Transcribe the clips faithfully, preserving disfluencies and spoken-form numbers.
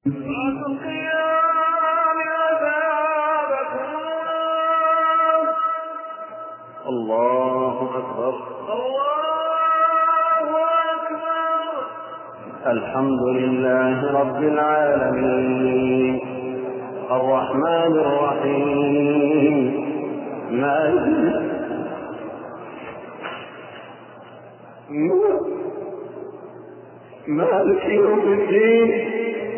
الله أكبر الله أكبر. الحمد لله رب العالمين الرحمن الرحيم مالك مالك يوم الدين.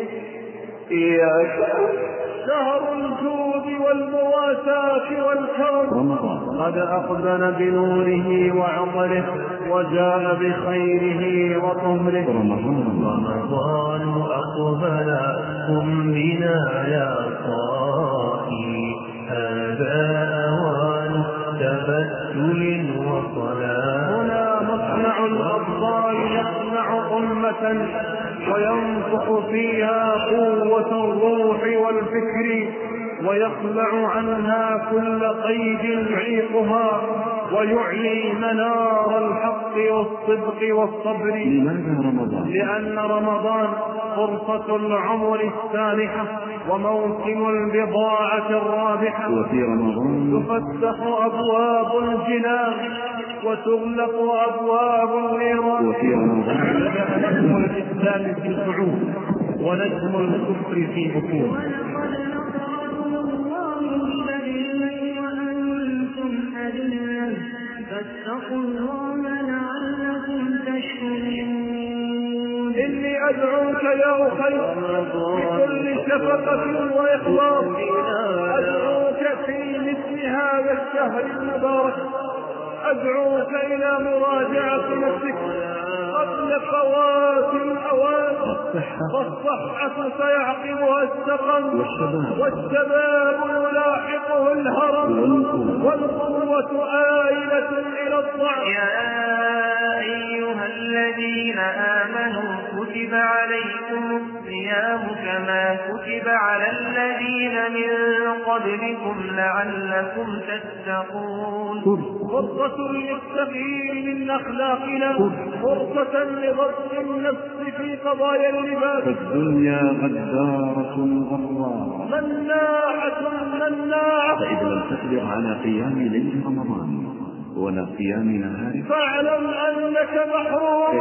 إياك شهر الجود والمواساة والكرم قد أقبل بنوره وعطره وجاء بخيره وطهره. رمضان أقبل قم بنا يا صائي هذا أوان تبتل وصلاة. هنا مصنع الأبطال يصنع أمة وينفخ فيها قوة الروح والفكر ويخلع عنها كل قيد يعيقها ويعلي منار الحق والصدق والصبر. لماذا رمضان؟ لأن رمضان فرصة العمر السانحة وموسم البضاعة الرابحة. وفي رمضان تفتح أبواب الجنان وتغلق أبواب النيران. وفي رمضان بدأ نجم الإسلام في صعود ونجم الكفر في بطون. فاتقوا الله لعلكم تشكرون. إني أدعوك يا أخي بكل شفقة وإخلاص، أدعوك في مثل هذا الشهر المبارك، أدعوك إلى مراجعة نفسك قبل فوات الأوان. فالصحة سيعقبها السقم والشباب يلاحقه الهرم والقوة آيلة إلى الضعف. يا أيها الذين آمنوا كتب عليكم الصيام كما كتب على الذين من قبلكم لعلكم تتقون. فرصة للتغيير من أخلاقنا، فرصة لغض النفس في قضايا اللباس. فالدنيا غدارة غرارة مناعة مناعة. فإذا لم تقدر على قيام ليل رمضان ولا قيام نهاره فاعلم أنك محروم،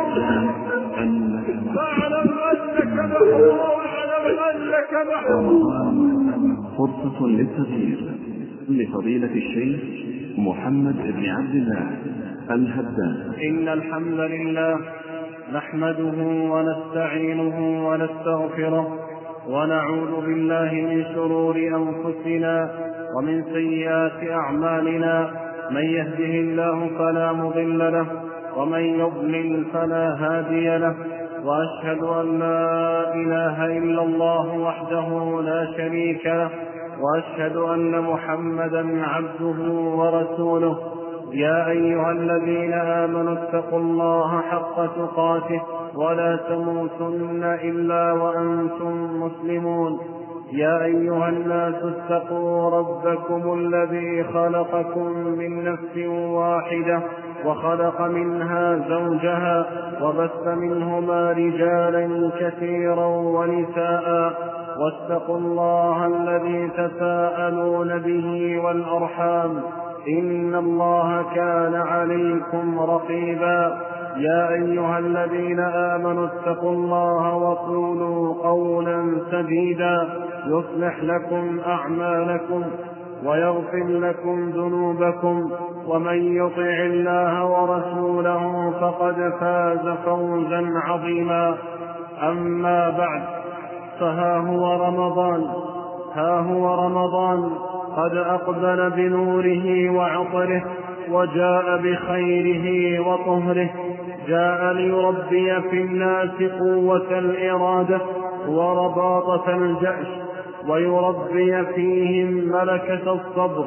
أنك فاعلم أنك محروم، فاعلم أنك محروم. رمضان فرصة للتغيير. لفضيلة الشيخ محمد بن عبد الله الهدان. إن الحمد لله نحمده ونستعينه ونستغفره ونعوذ بالله من شرور أنفسنا ومن سيئات أعمالنا. من يهده الله فلا مضل له ومن يضلل فلا هادي له. وأشهد أن لا إله إلا الله وحده لا شريك له وأشهد أن محمدا عبده ورسوله. يا أيها الذين آمنوا اتقوا الله حق تقاته ولا تموتن إلا وأنتم مسلمون. يا أيها الناس اتقوا ربكم الذي خلقكم من نفس واحدة وخلق منها زوجها وبث منهما رجالا كثيرا ونساء. واتقوا الله الذي تساءلون به والأرحام إن الله كان عليكم رقيبا. يا أيها الذين آمنوا اتقوا الله وقولوا قولا سديدا يصلح لكم أعمالكم ويغفر لكم ذنوبكم ومن يطع الله ورسوله فقد فاز فوزا عظيما. أما بعد، فها هو رمضان ها هو رمضان قد أقبل بنوره وعطره وجاء بخيره وطهره. جاء ليربي في الناس قوة الإرادة ورباطة الجأش ويربي فيهم ملكة الصبر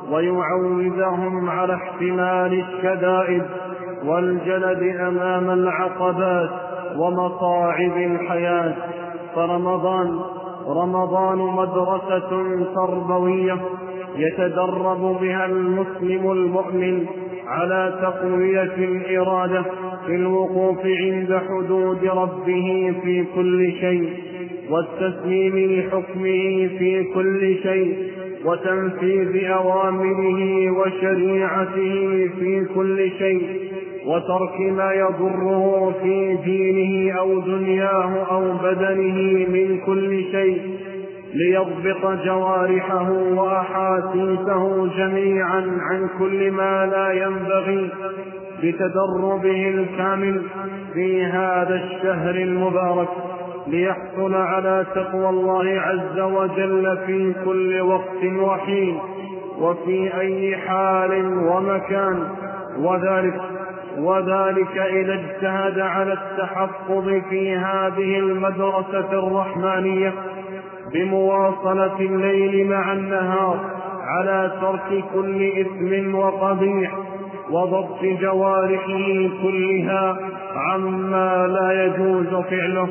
ويعودهم على احتمال الشدائد والجلد أمام العقبات ومصاعب الحياة. فرمضان رمضان مدرسة تربوية يتدرب بها المسلم المؤمن على تقوية الإرادة في الوقوف عند حدود ربه في كل شيء. والتسليم لحكمه في كل شيء، وتنفيذ أوامره وشريعته في كل شيء، وترك ما يضره في دينه أو دنياه أو بدنه من كل شيء، ليضبط جوارحه وأحاسيسه جميعا عن كل ما لا ينبغي، بتدربه الكامل في هذا الشهر المبارك، ليحصل على تقوى الله عز وجل في كل وقت وحين وفي أي حال ومكان، وذلك وذلك إذا اجتهد على التحفظ في هذه المدرسة الرحمانية بمواصلة الليل مع النهار على ترك كل إثم وقبيح، وضبط جوارحه كلها عما لا يجوز فعله،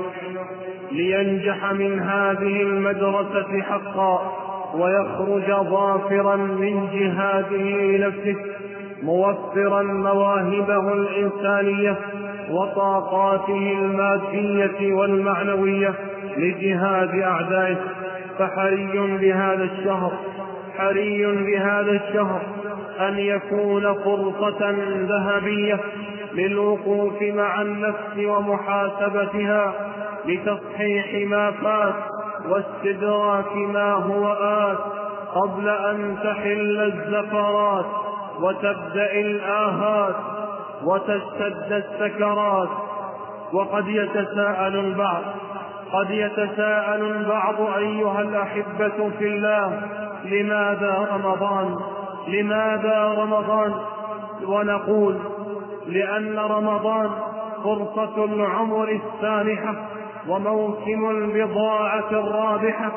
لينجح من هذه المدرسة حقا ويخرج ظافرا من جهاده نفسه، موفرا مواهبه الإنسانية وطاقاته المادية والمعنوية لجهاد أعدائه. فحري بهذا الشهر حري بهذا الشهر أن يكون فرصة ذهبية للوقوف مع النفس ومحاسبتها، لتصحيح ما فات واستدراك ما هو آت، قبل أن تحل الزفرات وتبدأ الآهات وتشتد السكرات. وقد يتساءل البعض قد يتساءل البعض أيها الأحبة في الله، لماذا رمضان؟ لماذا رمضان؟ ونقول لأن رمضان فرصة العمر السانحة، وموسم البضاعة الرابحة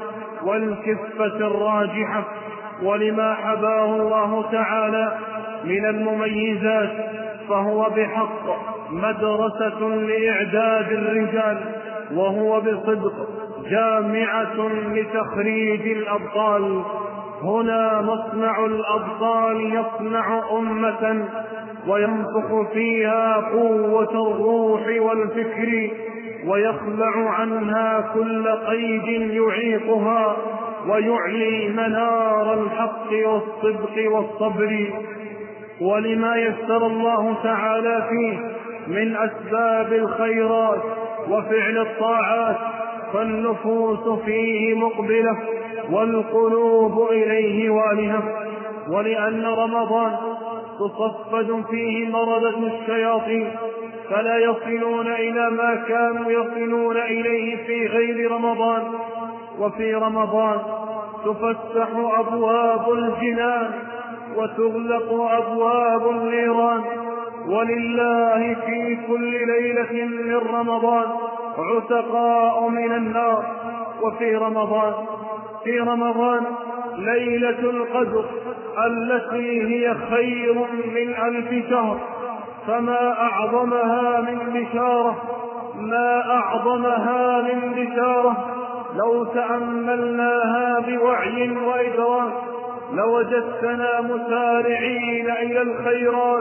والكفة الراجحة، ولما حباه الله تعالى من المميزات، فهو بحق مدرسة لإعداد الرجال، وهو بصدق جامعة لتخريج الأبطال. هنا مصنع الأبطال يصنع أمة وينفخ فيها قوة الروح والفكر، ويخلع عنها كل قيد يعيقها، ويعلي منار الحق والصدق والصبر. ولما يسر الله تعالى فيه من أسباب الخيرات وفعل الطاعات، فالنفوس فيه مقبلة والقلوب إليه والهة. ولأن رمضان تصفد فيه مردة الشياطين، فلا يصلون إلى ما كانوا يصلون إليه في غير رمضان. وفي رمضان تفتح أبواب الجنان وتغلق أبواب النيران، ولله في كل ليلة من رمضان عتقاء من النار. وفي رمضان في رمضان ليلة القدر التي هي خير من ألف شهر، فما أعظمها من بشارة ما أعظمها من بشارة لو تأملناها بوعي وإدراك لوجدتنا مسارعين إلى الخيرات،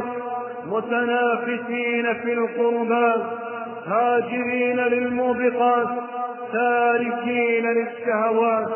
متنافسين في القربات، هاجرين للموبقات، تاركين للشهوات.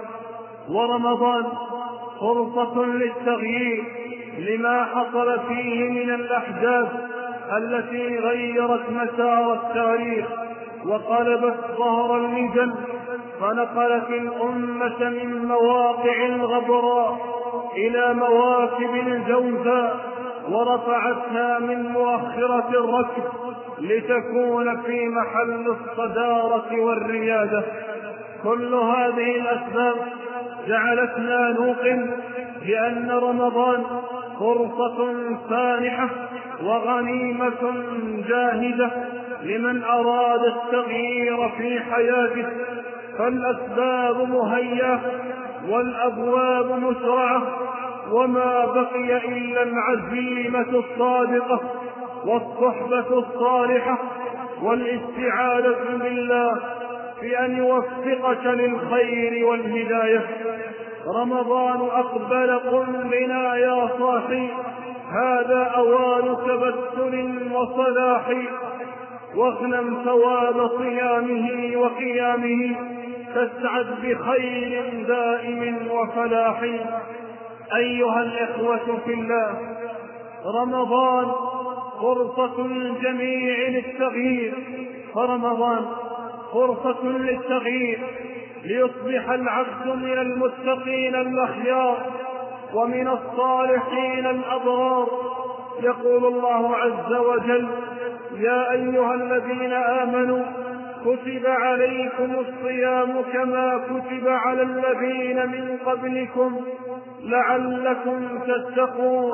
ورمضان فرصة للتغيير لما حصل فيه من الأحداث التي غيرت مسار التاريخ وقلبت ظهر المجل، فنقلت الأمة من مواقع الغبراء إلى مواكب الجوزاء، ورفعتها من مؤخرة الركب لتكون في محل الصدارة والريادة. كل هذه الأسباب جعلتنا نوقن بأن رمضان فرصة سانحة وغنيمة جاهدة لمن أراد التغيير في حياته، فالأسباب مهيئة والأبواب مسرعة، وما بقي إلا العزيمة الصادقة والصحبة الصالحة والاستعاذة بالله في أن يوفقك للخير والهداية. رمضان أقبل، قل بنا يا صاحي، هذا أوان تبتل وصلاح، واغنم ثواب صيامه وقيامه، تسعد بخير دائم وفلاح. أيها الإخوة في الله، رمضان فرصة للجميع للتغيير، فرمضان فرصة للتغيير ليصبح العبد من المتقين الأخيار ومن الصالحين الأبرار. يقول الله عز وجل: يا أيها الذين آمنوا كتب عليكم الصيام كما كتب على الذين من قبلكم لعلكم تتقون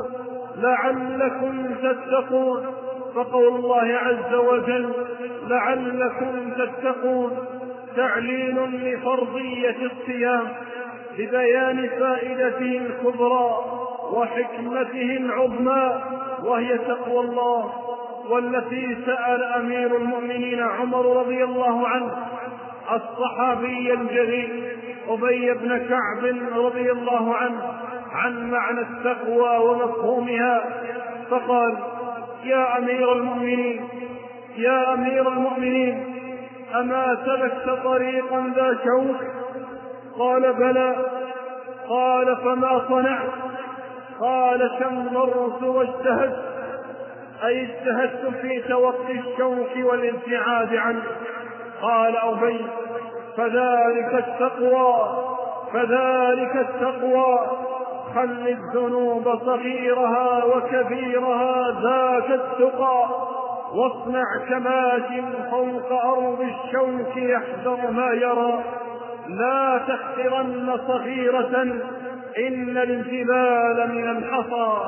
لعلكم تتقون فقول الله عز وجل لعلكم تتقون تعليل لفرضية الصيام لبيان فائدته الكبرى وحكمته العظمى، وهي تقوى الله، والتي سأل أمير المؤمنين عمر رضي الله عنه الصحابي الجليل أبي بن كعب رضي الله عنه عن معنى التقوى ومفهومها، فقال: يا أمير المؤمنين يا أمير المؤمنين أما سلكت طريقا ذا شوك؟ قال: بلى. قال: فما صنعت؟ قال: شمرت واجتهدت، أي اجتهدت في توقي الشوك والابتعاد عنه. قال أبي: فذلك التقوى فذلك التقوى خل الذنوب صغيرها وكبيرها ذاك التقى، واصنع كماش فوق أرض الشوك يحذر ما يرى، لا تحقرن صغيرة إن الجبال من الحصى.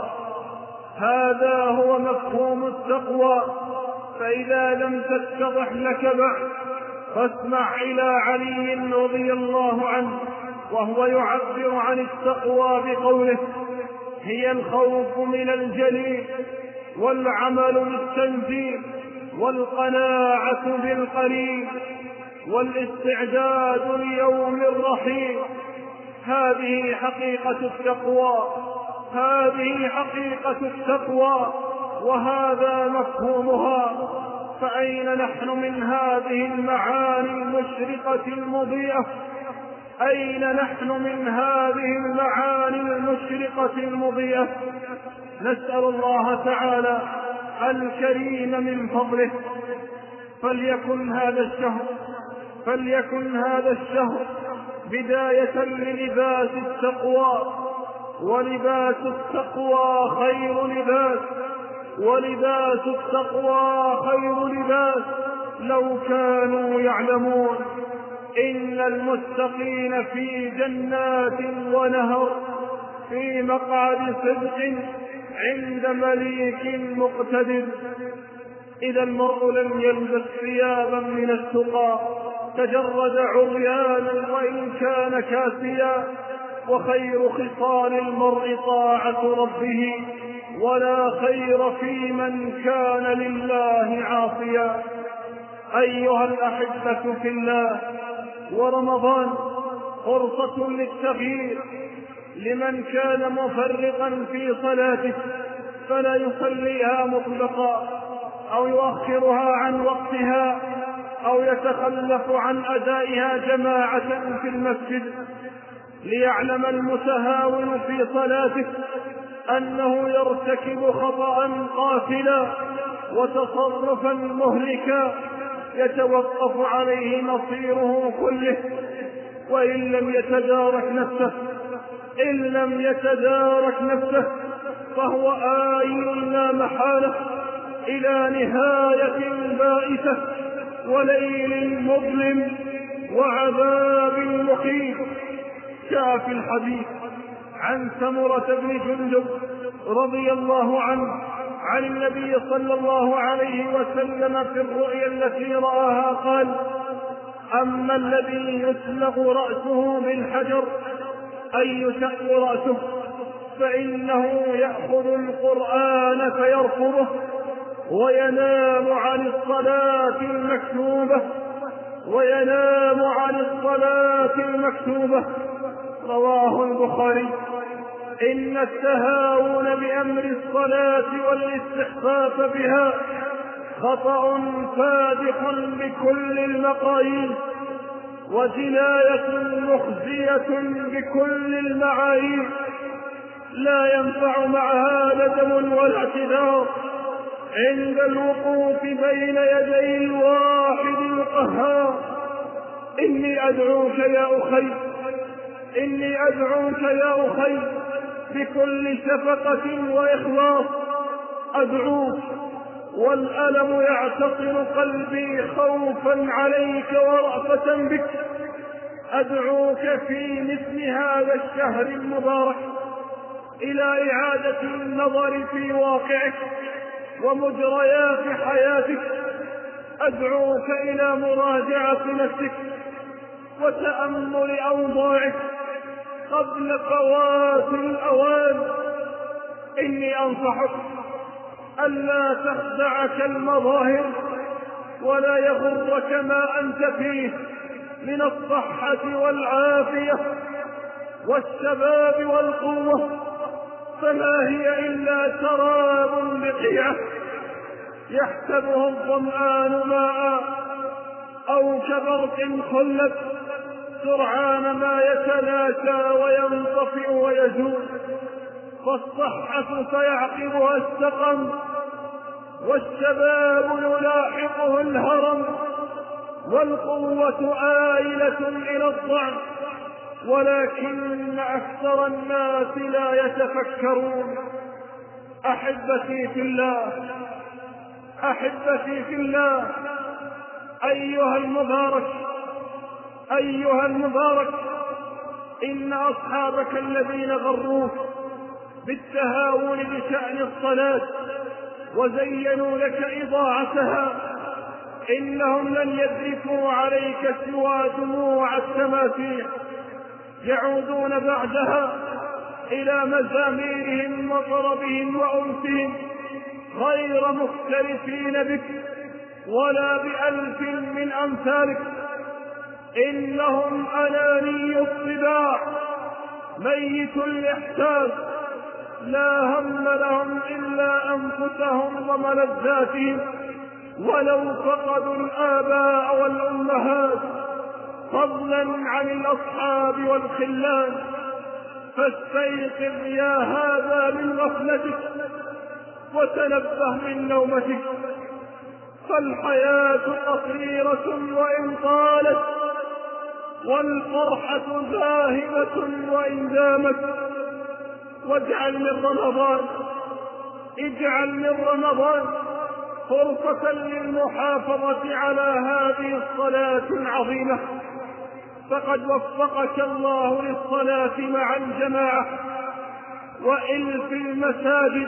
هذا هو مفهوم التقوى. فإذا لم تتضح لك بعد فاسمع إلى علي رضي الله عنه وهو يعبر عن التقوى بقوله: هي الخوف من الجليل والعمل بالتنزيل والقناعة بالقليل والاستعداد ليوم الرحيل. هذه حقيقة التقوى هذه حقيقة التقوى وهذا مفهومها. فأين نحن من هذه المعاني المشرقة المضيئة؟ أين نحن من هذه المعاني المشرقة المضيئة؟ نسأل الله تعالى الكريم من فضله فليكن هذا الشهر فليكن هذا الشهر بداية للباس التقوى، ولباس التقوى خير لباس ولباس التقوى خير لباس لو كانوا يعلمون. إن المتقين في جنات ونهر في مقعد صدق عند مليك مقتدر. إذا المرء لم يلبس ثيابا من التقى تجرد عريانا وإن كان كاسيا، وخير خصال المرء طاعة ربه، ولا خير في من كان لله عاصيا. أيها الأحبة في الله، ورمضان فرصة للتغيير لمن كان مفرطا في صلاته فلا يصليها مطلقا أو يؤخرها عن وقتها أو يتخلف عن أدائها جماعة في المسجد، ليعلم المتهاون في صلاته أنه يرتكب خطأ قاتلا وتصرفا مهلكا يتوقف عليه مصيره كله. وإن لم يتدارك نفسه إن لم يتدارك نفسه فهو آيل لا محالة إلى نهاية بائسة وليل مظلم وعذاب مخيف. جاء في الحديث عن سمرة بن جندب رضي الله عنه عن النبي صلى الله عليه وسلم في الرؤيا التي رآها قال: أما الذي يسلغ رأسه بالحجر أي يشق رأسه فإنه يأخذ القرآن فيرفضه وينام عن الصلاة المكتوبة وينام عن الصلاة المكتوبة. رواه البخاري. إن التهاون بأمر الصلاة والاستخفاف بها خطأ فادح بكل المقاييس، وجناية مخزية بكل المعايير، لا ينفع معها ندم ولا اعتذار عند الوقوف بين يدي الواحد القهار. إني أدعوك يا أخي، إني أدعوك يا أخي بكل شفقة وإخلاص، أدعوك والألم يعتصر قلبي خوفا عليك ورأفة بك. أدعوك في مثل هذا الشهر المبارك إلى إعادة النظر في واقعك ومجريات حياتك. أدعوك إلى مراجعة نفسك وتأمل أوضاعك قبل فوات الأوان. إني أنصحك ألا تخدعك المظاهر ولا يغرك ما أنت فيه من الصحة والعافية والشباب والقوة، فما هي إلا سراب بقيعة يحسبه الظمآن ماء أو كبرق خلت سرعان ما يتلاشى وينطفئ ويزول. فالصحة سيعقبها السقم، والشباب يلاحقه الهرم، والقوة آيلة إلى الضعف، ولكن أكثر الناس لا يتفكرون. أحبتي في الله، أحبتي في الله، أيها المبارك، أيها المبارك، إن أصحابك الذين غروك بالتهاون بشأن الصلاة وزينوا لك إضاعتها، إنهم لن يذرفوا عليك سوى دموع التماثيل، يعودون بعدها إلى مزاميرهم وطربهم وأنسهم غير مختلفين بك ولا بألف من أمثالك. إنهم أناني الطباع ميت الإحساس، لا هم لهم إلا أنفسهم وملذاتهم، ولو فقدوا الآباء والأمهات فضلا عن الأصحاب والخلان. فاستيقظ يا هذا من غفلتك وتنبه من نومتك، فالحياة قصيرة وإن طالت، والفرحة ذاهبة وإن دامت. واجعل من رمضان اجعل من رمضان فرصة للمحافظة على هذه الصلاة العظيمة، فقد وفقك الله للصلاة مع الجماعة وإلف المساجد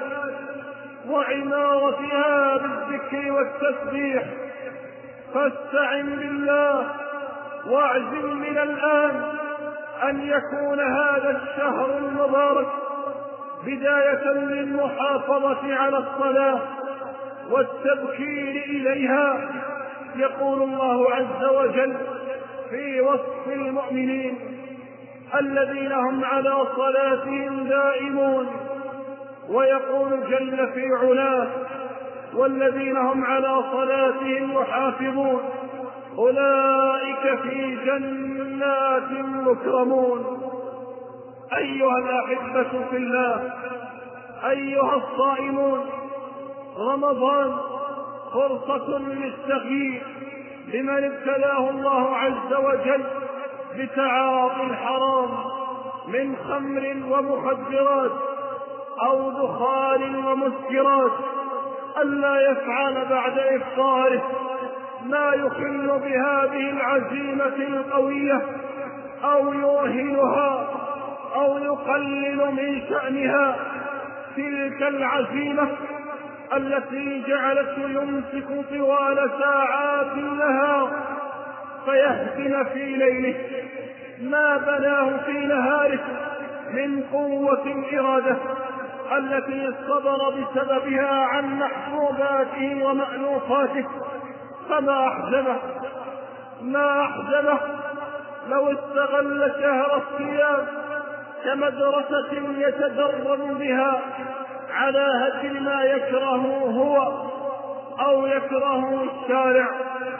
وعمارتها بالذكر والتسبيح. فاستعن بالله واعزم من الآن أن يكون هذا الشهر المبارك بداية للمحافظة على الصلاة والتبكير إليها. يقول الله عز وجل في وصف المؤمنين الذين هم على صلاتهم دائمون، ويقول جل في علاه والذين هم على صلاتهم يحافظون أولئك في جنات مكرمون. أيها الأحبة في الله، أيها الصائمون، رمضان فرصة للتغيير لمن ابتلاه الله عز وجل بتعاطي الحرام من خمر ومخدرات أو دخان ومسكرات، ألا يفعل بعد إفطاره ما يخل بهذه العزيمة القوية أو يوهنها أو يقلل من شأنها. تلك العزيمة التي جعلته يمسك طوال ساعات النهار فيهدم في ليله ما بناه في نهاره من قوة الإرادة التي صبر بسببها عن محبوباته ومألوفاته. فما أحزنه ما أحزنه لو استغل شهر الصيام كمدرسة يتدرب بها على هدم ما يكرهه هو أو يكرهه الشارع.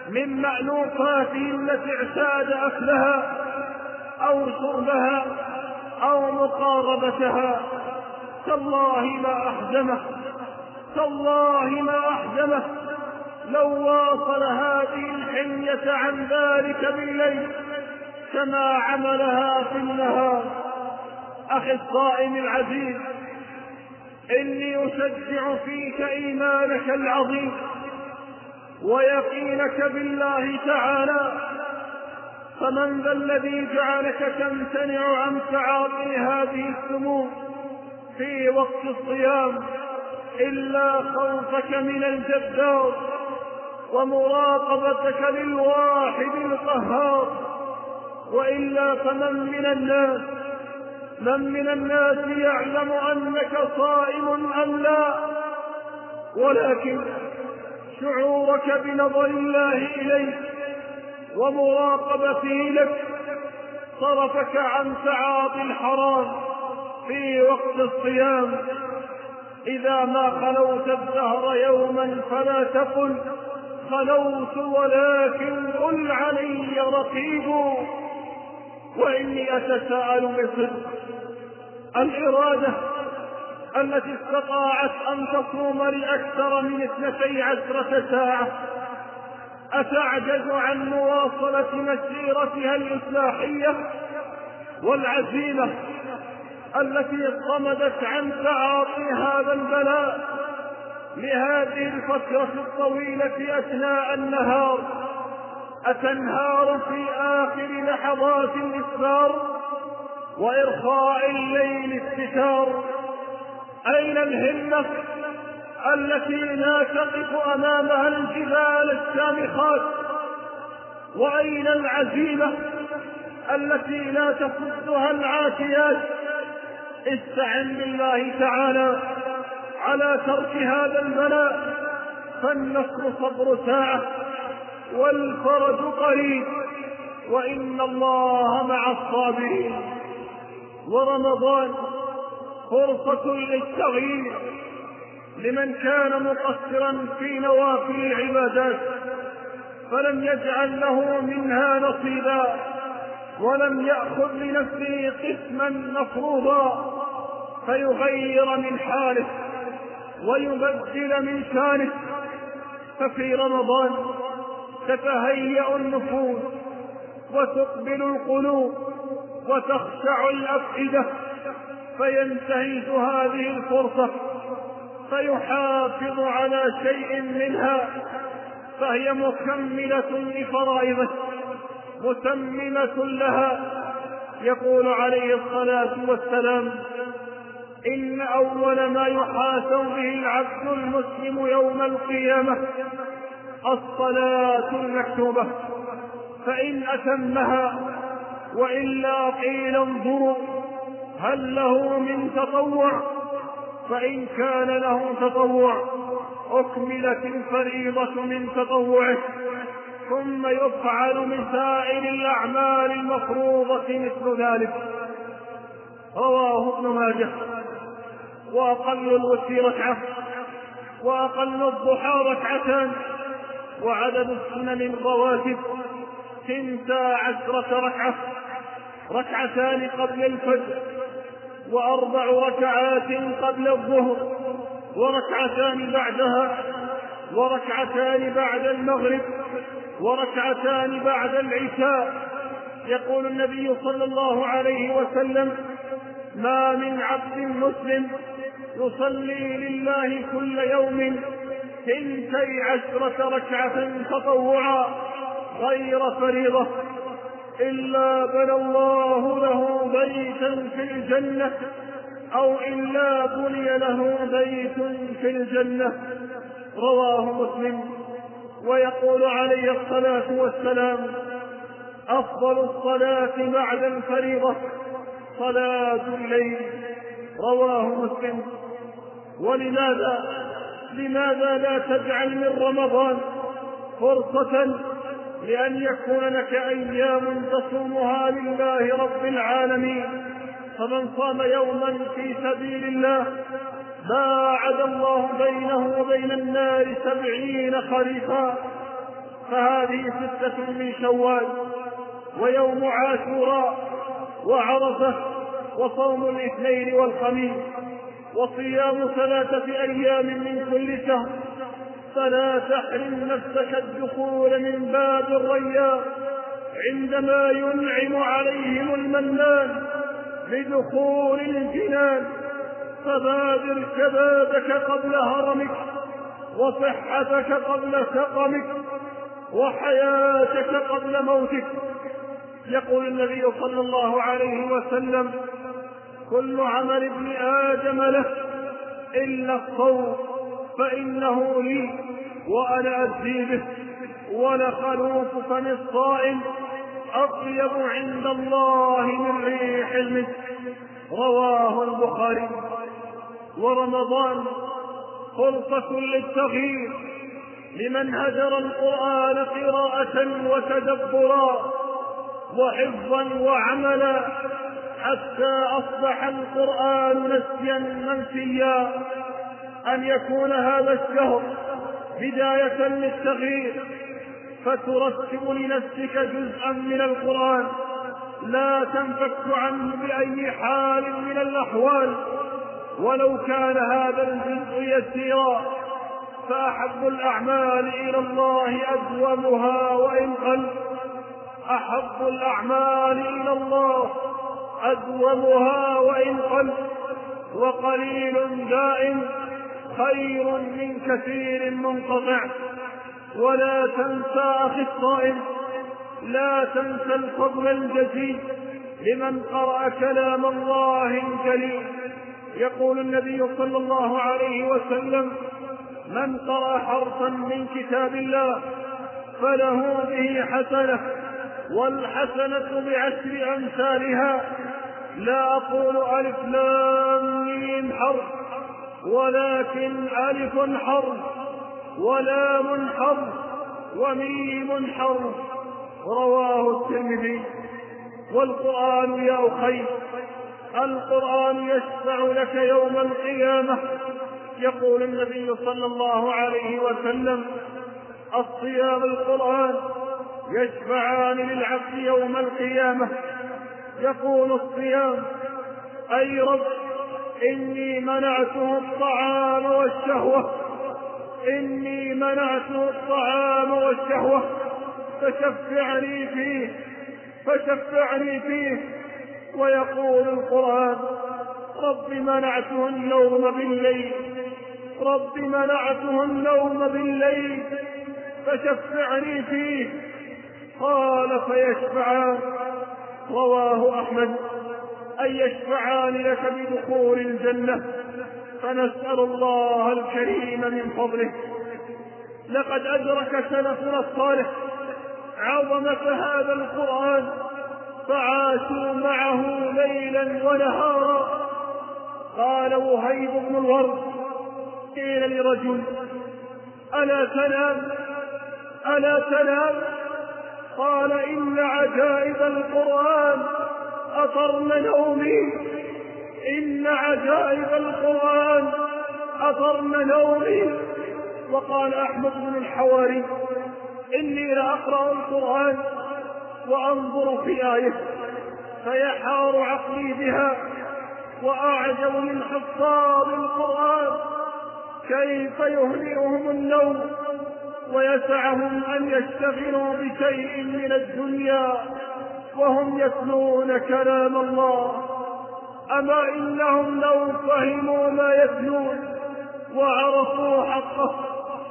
من مألوفاته التي اعتاد أكلها أو شربها أو مقاربتها. تالله ما أحزمه، تالله ما أحزمه لو واصل هذه الحمية عن ذلك بالليل كما عملها في النهار. أخي الصائم العزيز، إني أشجع فيك إيمانك العظيم ويقينك بالله تعالى. فمن ذا الذي جعلك تمتنع عن تعاطي هذه السموم في وقت الصيام إلا خوفك من الجبار ومراقبتك للواحد القهار؟ وإلا فمن من الناس من من الناس يعلم أنك صائم أم لا، ولكن شعورك بنظر الله إليك ومراقبته لك صرفك عن تعاطي الحرام في وقت الصيام. إذا ما خلوت الدهر يوما فلا تقل خلوت، ولكن قل علي رقيب. وإني أتساءل بصدق، الإرادة التي استطاعت أن تصوم لأكثر من اثنتي عشرة ساعة أتعجز عن مواصلة مسيرتها الإصلاحية؟ والعزيمة التي صمدت عن تعاطي هذا البلاء لهذه الفترة الطويلة أثناء النهار أتنهار في آخر لحظات الإسفار وإرخاء الليل الستار؟ أين الهمة التي لا تقف أمامها الجبال الشامخات؟ وأين العزيمة التي لا تصدها العاتيات؟ استعن بالله تعالى على ترك هذا البلاء، فالنصر صبر ساعة والفرج قريب، وإن الله مع الصابرين. ورمضان فرصة للتغيير لمن كان مقصرا في نوافل العبادات فلم يجعل له منها نصيبا، ولم يأخذ لنفسه قسما مفروضا فيغير من حاله ويبدل من شانه. ففي رمضان تتهيأ النفوس وتقبل القلوب وتخشع الأفئدة، فينتهز هذه الفرصة فيحافظ على شيء منها، فهي مكملة لفرائضه متممة لها. يقول عليه الصلاة والسلام: إن أول ما يحاسب به العبد المسلم يوم القيامة الصلاة المكتوبة، فإن أتمها وإلا قيل انظروا هل له من تطوع، فإن كان له تطوع أكملت الفريضة من تطوعه، ثم يفعل من سائر الأعمال المفروضة مثل ذلك. رواه ابن ماجه. وأقل الوتر ركعة، وأقل الضحى ركعتان، وعدد السنن الرواتب ثنتا عشرة ركعة، ركعتان قبل الفجر، وأربع ركعات قبل الظهر، وركعتان بعدها، وركعتان بعد المغرب، وركعتان بعد العشاء. يقول النبي صلى الله عليه وسلم: ما من عبد مسلم يصلي لله كل يوم ثنتي عشرة ركعة تطوعا غير فريضة إلا بنى الله له بيتا في الجنة، أو إلا بني له بيت في الجنة. رواه مسلم. ويقول عليه الصلاة والسلام: أفضل الصلاة بعد الفريضة صلاة الليل. رواه مسلم. ولماذا لماذا لا تجعل من رمضان فرصة لأن يكون لك أيام تصومها لله رب العالمين؟ فمن صام يوما في سبيل الله باعد الله بينه وبين النار سبعين خريفا. فهذه ستة من شوال، ويوم عاشوراء، وعرفة، وصوم الاثنين والخميس، وصيام ثلاثة أيام من كل شهر. فلا تحرم نفسك الدخول من باب الريان عندما ينعم عليهم المنان بدخول الجنان. فبادر شبابك قبل هرمك، وصحتك قبل سقمك، وحياتك قبل موتك. يقول النبي صلى الله عليه وسلم: كل عمل ابن آدم له إلا الصوم فإنه لي وأنا أجزي به، ولخلوف فم الصائم أطيب عند الله من ريح المسك. رواه البخاري. ورمضان فرصة للتغيير لمن هجر القرآن قراءة وتدبرا وحفظا وعملا، حتى أصبح القرآن نسيا منسيا. أن يكون هذا الشهر بداية للتغيير، فترتب لنفسك جزءا من القرآن لا تنفك عنه بأي حال من الأحوال، ولو كان هذا الجزء يسيرا. فأحب الأعمال إلى الله أدومها وإن قل، أحب الأعمال إلى الله أدومها وإن قل، وقليل دائم خير من كثير منقطع. ولا تنسى أخي الصائم، لا تنسى الفضل الجزيل لمن قرأ كلام الله الجليل. يقول النبي صلى الله عليه وسلم: من قرأ حرفا من كتاب الله فله به حسنة، والحسنة بعشر أمثالها. لا أقول ألف لام ميم حرف، ولكن ألف حرف، ولام حرف، وميم حرف. رواه الترمذي. والقرآن يا أخي، القرآن يشفع لك يوم القيامة. يقول النبي صلى الله عليه وسلم: الصيام القرآن يشفعان للعبد يوم القيامة. يقول الصيام: أي رب، إني منعته الطعام والشهوة، إني منعته الطعام والشهوة فشفعني فيه، فشفعني فيه. ويقول القرآن: رب منعته النوم بالليل، رب منعته النوم بالليل فشفعني فيه. قال: فيشفعان. رواه أحمد. أن يشفعان لك بدخول الجنة. فنسأل الله الكريم من فضله. لقد أدرك سلفنا الصالح عظمة هذا القرآن، فعاشوا معه ليلا ونهارا. قال وهيب بن الورد: قيل لرجل: ألا تنام ألا تنام؟ قال: إن عجائب القرآن أطرن نومي، إن عجائب القرآن أطرن نومي. وقال أحمد بن الحواري: إني لأقرأ القرآن وأنظر في آية فيحار عقلي بها، وأعجب من حفاظ القرآن كيف يهنئهم النوم ويسعهم أن يشتغلوا بشيء من الدنيا وهم يتلون كلام الله. أما إنهم لو فهموا ما يتلون وعرفوا حقه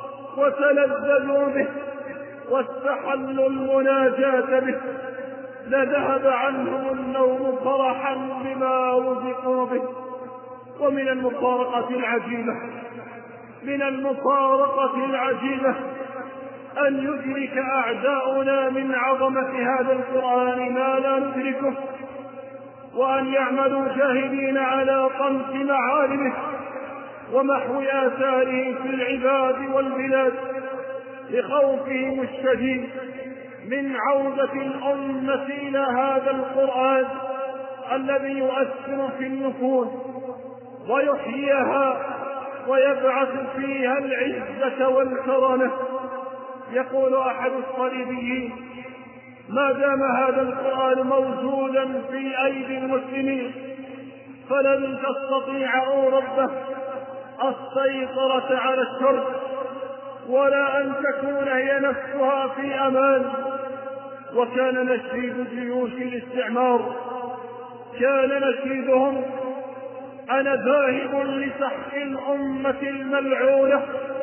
وتلذذوا به واستحلوا المناجاة به لذهب عنهم النوم فرحا بما رزقوا به. ومن المفارقة العجيبة من المفارقة العجيبة أن يدرك أعداؤنا من عظمة هذا القرآن ما لا ندركه، وأن يعملوا جاهدين على طمس معالمه ومحو آثاره في العباد والبلاد، لخوفهم الشديد من عودة الأمة إلى هذا القرآن الذي يؤثر في النفوس ويحييها ويبعث فيها العزة والكرامة. يقول أحد الصليبيين: ما دام هذا القرآن موجودا في أيدي المسلمين فلن تستطيع أوروبا السيطرة على الشرق، ولا أن تكون هي نفسها في أمان. وكان نشيد جيوش الاستعمار، كان نشيدهم: أنا ذاهب لسحق الأمة الملعونة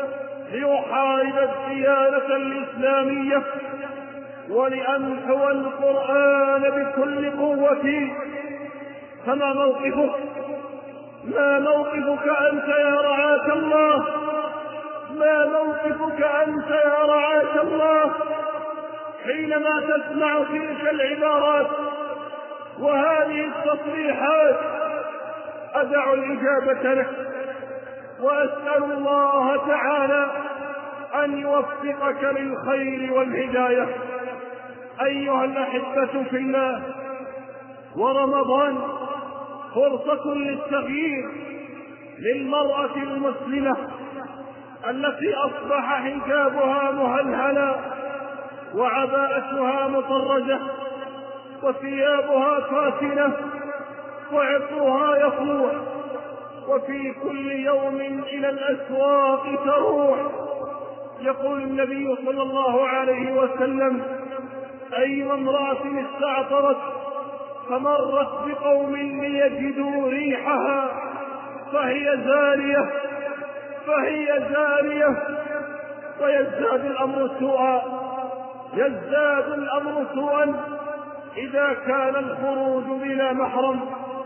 ليحارب الديانة الإسلامية ولأمحو القرآن بكل قوتي. فما موقفك؟ ما موقفك أنت يا رعاة الله؟ ما موقفك أنت يا رعاة الله حينما تسمع تلك العبارات وهذه التصريحات؟ أدع الإجابة لك وأسأل الله تعالى أن يوفقك للخير والهداية. أيها الأحبة في الله، ورمضان فرصة للتغيير للمرأة المسلمة التي أصبح حجابها مهلهلا وعباءتها مطرجة وثيابها فاتنة وعطرها يفوح، وفي كل يوم إلى الأسواق تروح. يقول النبي صلى الله عليه وسلم: أيما امرأة استعطرت فمرت بقوم ليجدوا ريحها فهي زانية فهي زانية. ويزداد الأمر سوءا يزداد الأمر سوءا إذا كان الخروج بلا محرم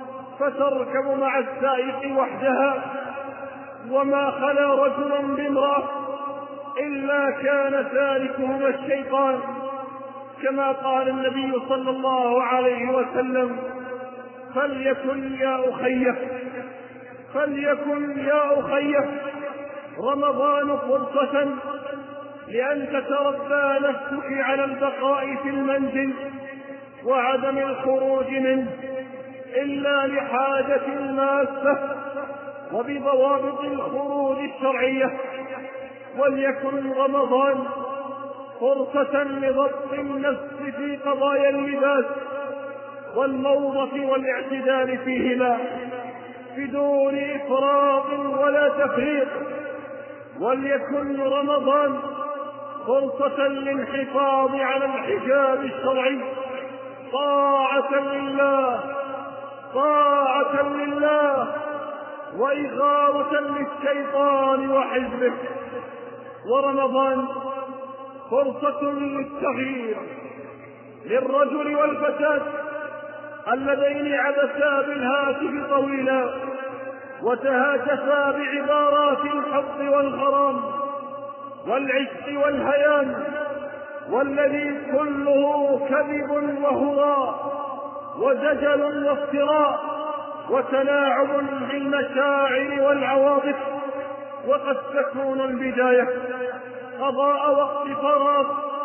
فتركب مع السائق وحدها، وما خلا رجل بامرأة إلا كان ثالثهما الشيطان، كما قال النبي صلى الله عليه وسلم: فليكن يا أخي فليكن يا أخي رمضان فرصة لأن تتربى نفسك على البقاء في المنزل وعدم الخروج منه إلا لحاجة ماسة وبضوابط الخروج الشرعية. وليكن رمضان فرصة لضبط النفس في قضايا اللباس والموضة والاعتدال فيهما بدون إفراط ولا تفريط. وليكن رمضان فرصة للحفاظ على الحجاب الشرعي طاعة لله طاعة لله وإغاظة للشيطان وحزبه. ورمضان فرصة للتغيير للرجل والفتاة اللذين عبثا بالهاتف طويلا وتهاتفا بعبارات الحب والغرام والعشق والهيام، والذي كله كذب وهراء ودجل وافتراء وتلاعب بالمشاعر والعواطف. وقد تكون البداية قضاء وقت فراغ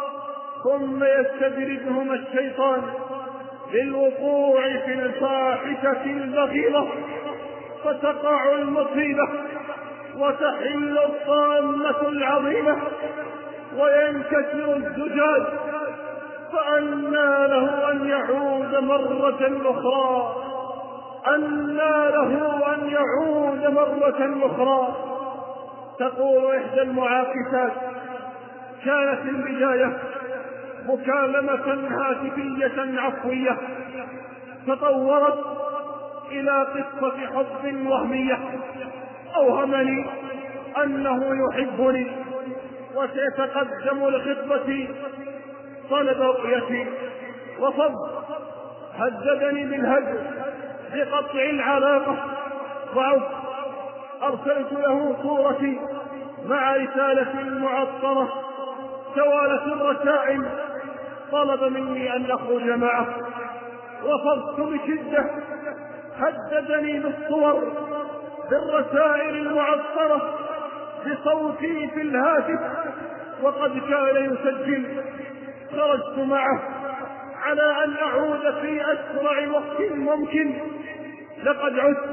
ثم يستدرجهم الشيطان للوقوع في الفاحشة البغيضة فتقع المصيبة وتحل الطامة العظيمة وينكسر الزجاج، فأنى له أن يعود مرة أخرى أنى له أن يعود مرة أخرى. تقول إحدى المعاكسات: كانت البداية مكالمة هاتفية عفوية تطورت إلى قصة حب وهمية، أوهمني أنه يحبني وسيتقدم لخطبتي طلب رؤيتي وفض، هددني بالهجر بقطع العلاقة وعف. أرسلت له صورتي مع رسالة معطرة توالت الرسائل، طلب مني أن أخرج معه، رفضت بشدة، هددني بالصور بالرسائل المعطرة بصوتي في الهاتف وقد كان يسجل. خرجت معه على أن أعود في أسرع وقت ممكن. لقد عدت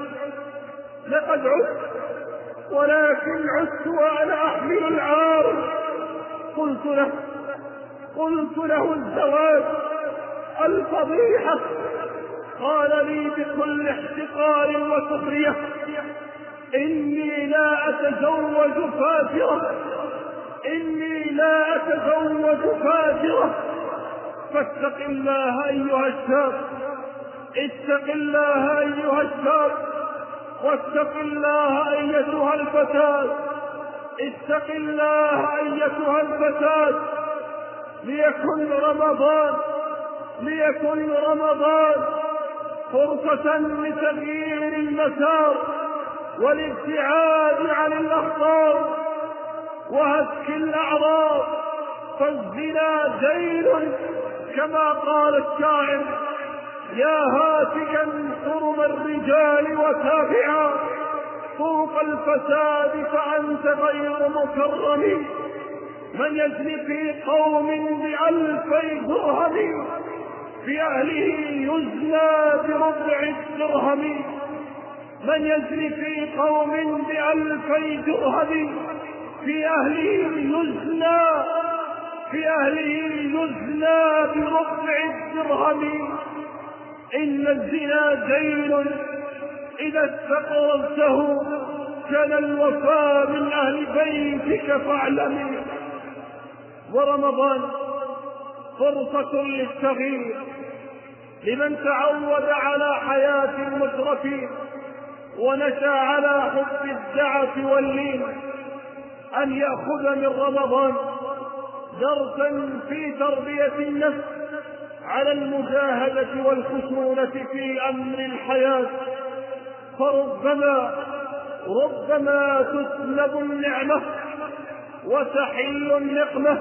لقد عدت ولكن عدت وأنا أحمل العار قلت له قلت له الزواج الفضيحة. قال لي بكل احتقار وسخرية: إني لا أتزوج فاجرة، إني لا أتزوج فاجرة. فاتق الله أيها الشاب، اتق الله أيها الشاب، واتق الله أيتها الفتاة، اتق الله أيتها الفتاة. ليكن رمضان ليكن رمضان فرصة لتغيير المسار والابتعاد عن الأخطار وهتك الأعراض، فالزنا دين كما قال الشاعر: يا هاتكا حرم الرجال وتابعا طرق الفساد فأنت غير مكرم. من يزني في قوم بألفي درهم في أهله يزنى بربع الدرهم. من يزني في قوم بألفي درهم في أهله يزنى في أهله يزنى بربع الدرهم. إن الزنا دين إذا استقررته كان الوفاء من أهل بيتك فاعلمي. ورمضان فرصة للتغيير لمن تعود على حياة المترفين ونشأ على حب الدعة واللين، أن يأخذ من رمضان درسا في تربية النفس على المجاهدة والخشونة في أمر الحياة. فربما ربما تسلب النعمة وتحل النقمة،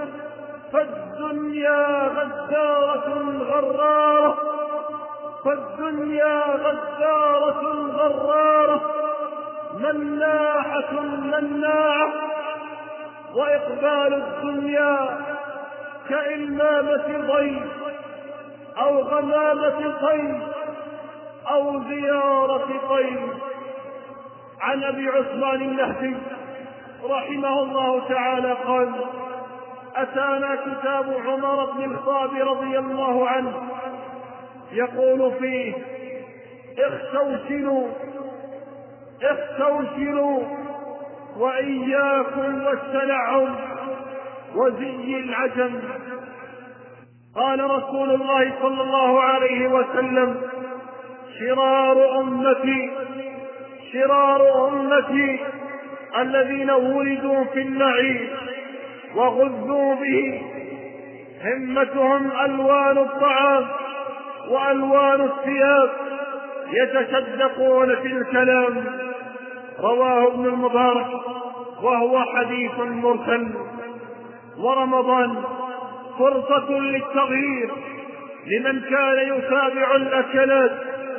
فالدنيا غدارة غرارة فالدنيا غدارة غرارة مناحة مناعة. وإقبال الدنيا كإلمامة ضيف أو غمامة طيف أو زيارة طيف. عن أبي عثمان النهدي رحمه الله تعالى قال: أتانا كتاب عمر بن الخطاب رضي الله عنه يقول فيه: اختوشنوا اختوشنوا وإياكم والتنعم وزي العجم. قال رسول الله صلى الله عليه وسلم: شرار أمتي شرار أمتي الذين ولدوا في النعيم وغذوا به، همتهم ألوان الطعام وألوان الثياب، يتشدقون في الكلام. رواه ابن المبارك وهو حديث مرسل. ورمضان فرصة للتغيير لمن كان يتابع الأكلات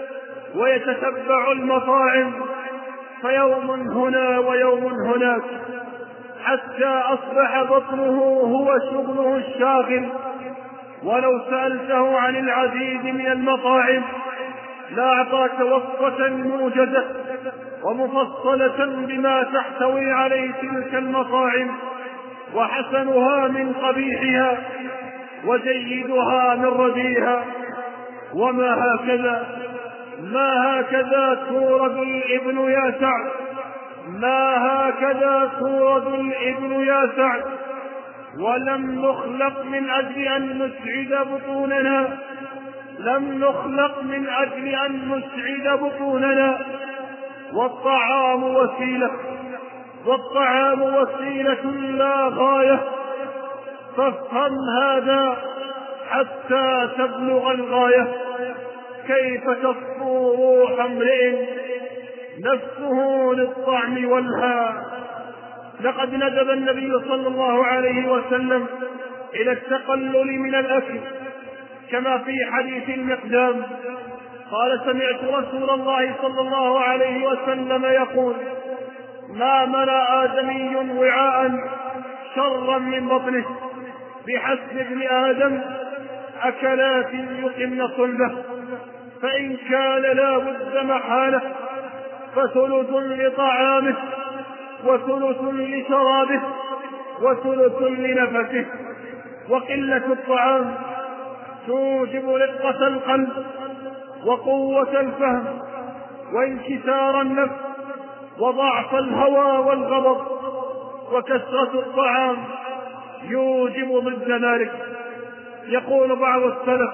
ويتتبع المطاعم، فيوم هنا ويوم هناك حتى أصبح بطنه هو شغله الشاغل. ولو سألته عن العديد من المطاعم لأعطاك وصفة موجزة ومفصلة بما تحتوي عليه تلك المطاعم، وحسنها من قبيحها وجيدها من رديها. وما هكذا ما هكذا تورد الإبل يا سعد ما هكذا تورد الإبل يا سعد. ولم نخلق من أجل أن نسعد بطوننا لم نخلق من أجل أن نسعد بطوننا والطعام وسيلة والطعام وسيلة لا غاية. فافهم هذا حتى تبلغ الغاية. كيف تصفو روح امرئ نفسه للطعم والهاء. لقد ندب النبي صلى الله عليه وسلم إلى التقلل من الأكل، كما في حديث المقدام قال: سمعت رسول الله صلى الله عليه وسلم يقول: ما ملأ آدمي وعاء شرا من بطنه، بحسب ابن آدم أكلات يقمن صلبه، فإن كان لا بد محالة فثلث لطعامه وثلث لشرابه وثلث لنفسه. وقلة الطعام توجب رقة القلب وقوة الفهم وانكسار النفس وضعف الهوى والغضب. وكثرة الطعام يوجب ضد ذلك. يقول بعض السلف: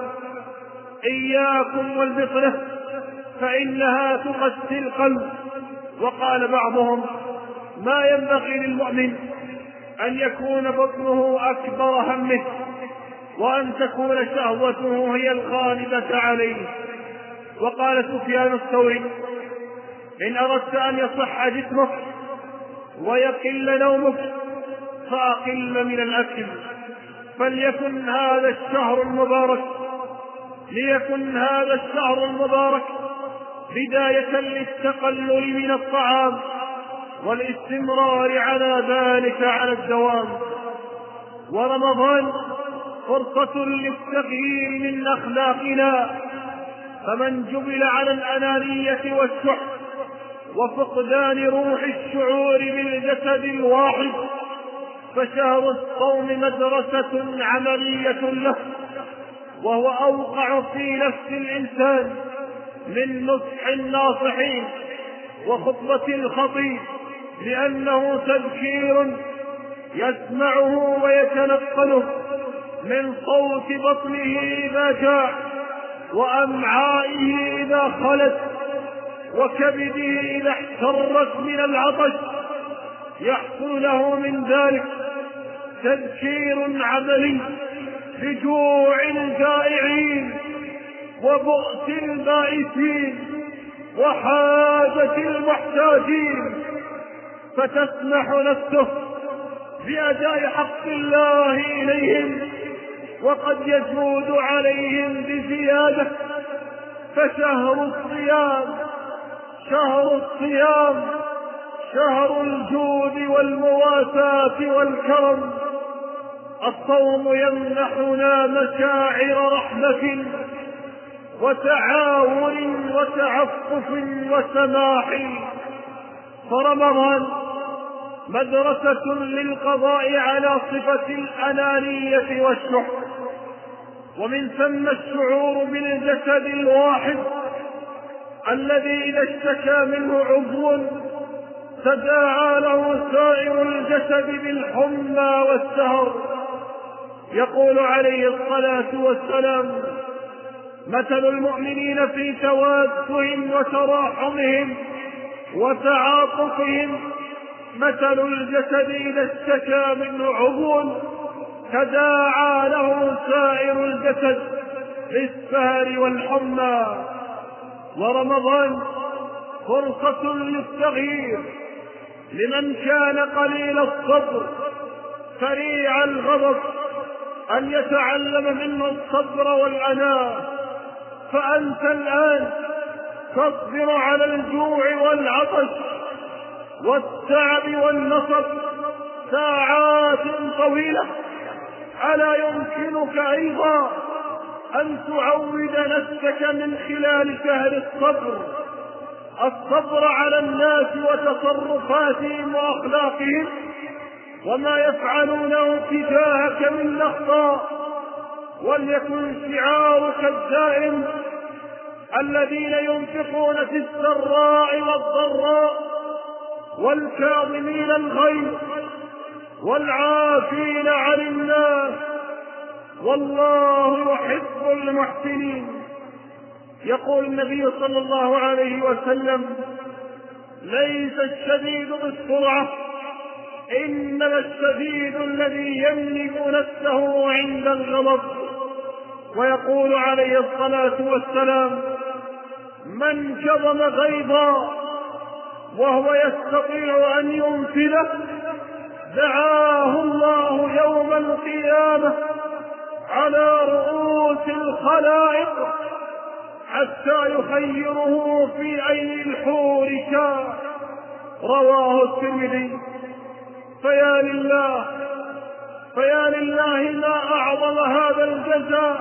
إياكم والبطنة فإنها تقسي القلب. وقال بعضهم: ما ينبغي للمؤمن أن يكون بطنه أكبر همه وأن تكون شهوته هي الغالبة عليه. وقال سفيان الثوري: إن أردت أن يصح جسمك ويقل نومك فأقل من الأكل. فليكن هذا الشهر المبارك ليكن هذا الشهر المبارك بداية للتقلل من الطعام والاستمرار على ذلك على الدوام. ورمضان فرصة للتغيير من أخلاقنا، فمن جبل على الأنانية والشح وفقدان روح الشعور بالجسد الواحد فشهر الصوم مدرسة عملية له، وهو أوقع في نفس الإنسان من نصح الناصحين وخطبة الخطيب، لأنه تذكير يسمعه ويتنقله من صوت بطنه إذا جاع وأمعائه إذا خلت وكبده إذا احترت من العطش. يحصل له من ذلك تذكير عملي بجوع الجائعين وبؤس البائسين وحاجة المحتاجين، فتسمح نفسه بأداء حق الله إليهم وقد يجود عليهم بزيادة. فشهر الصيام شهر الصيام شهر الجود والمواساة والكرم. الصوم يمنحنا مشاعر رحمة وتعاون وتعفف وسماح. فرمضان مدرسة للقضاء على صفة الأنانية والشح، ومن ثم الشعور بالجسد الواحد الذي إذا اشتكى منه عضو تداعى له سائر الجسد بالحمى والسهر. يقول عليه الصلاة والسلام: مثل المؤمنين في توادهم وتراحمهم وتعاطفهم مثل الجسد إذا اشتكى منه عضو تداعى له سائر الجسد بالسهر والحمى. ورمضان فرصة للتغيير لمن كان قليل الصبر سريع الغضب، أن يتعلم منه الصبر والعناء. فأنت الآن تصبر على الجوع والعطش والتعب والنصب ساعات طويلة، ألا يمكنك أيضا أن تعود نفسك من خلال شهر الصبر الصبر على الناس وتصرفاتهم وأخلاقهم وما يفعلونه تجاهك من أخطاء؟ وليكن شعارك الدائم: الذين ينفقون في السراء والضراء والكاظمين الغيظ والعافين عن الناس والله يحب المحسنين. يقول النبي صلى الله عليه وسلم: ليس الشديد بالسرعة إنما الشديد الذي يملك نفسه عند الغضب. ويقول عليه الصلاة والسلام: من كظم غيظا وهو يستطيع أن ينفذه دعاه الله يوم القيامة على رؤوس الخلائق حتى يخيره في أي الحور شاء. رواه الترمذي. فيا لله فيا لله ما أعظم هذا الجزاء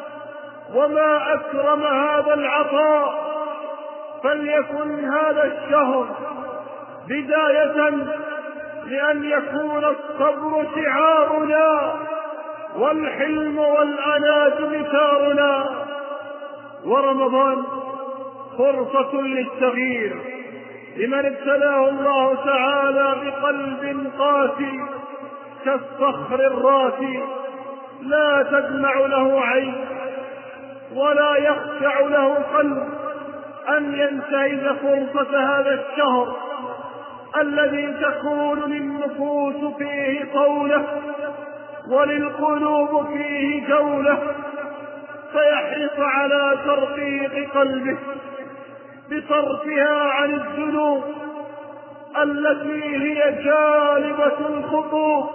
وما أكرم هذا العطاء. فليكن هذا الشهر بداية لأن يكون الصبر شعارنا والحلم والأناة مثارنا. ورمضان فرصة للتغيير لمن ابتلاه الله تعالى بقلب قاسي كالصخر الراسي، لا تدمع له عين ولا يخشع له قلب أن ينتهز فرصة هذا الشهر الذي تكون للنفوس فيه طولة وللقلوب فيه جولة، فيحرص على ترقيق قلبه بصرفها عن الذنوب التي هي جالبة الخطوب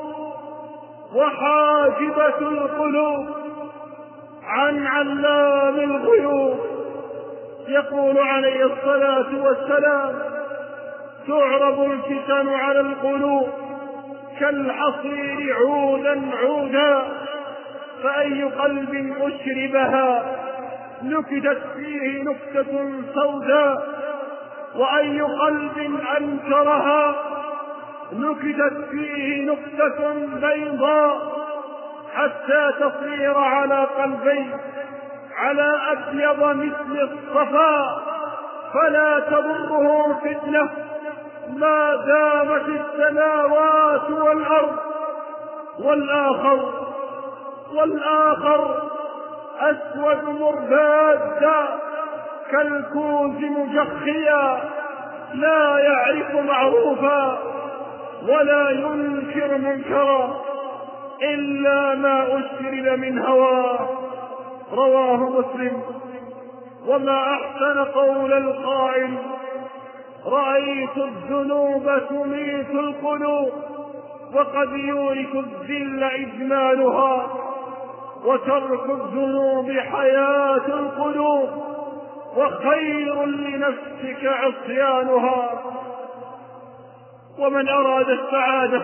وحاجبة القلوب عن علام الغيوب. يقول عليه الصلاة والسلام: تعرض الفتن على القلوب كالحصير عودا عودا، فأي قلب أشربها نكتت فيه نكتة سوداء، وأي قلب أنكرها نكتت فيه نكتة بيضاء، حتى تصير على قلبين على أبيض مثل الصفاء، فلا تضره فتنة ما دامت السماوات والأرض. والآخر والآخر أسود مربادا كالكوز مجخيا، لا يعرف معروفا ولا ينكر منكرا إلا ما أشرب من هواه. رواه مسلم. وما أحسن قول القائل: رأيت الذنوب تميت القلوب وقد يورث الذل إجمالها، وترك الذنوب حياة القلوب وخير لنفسك عصيانها. ومن أراد السعادة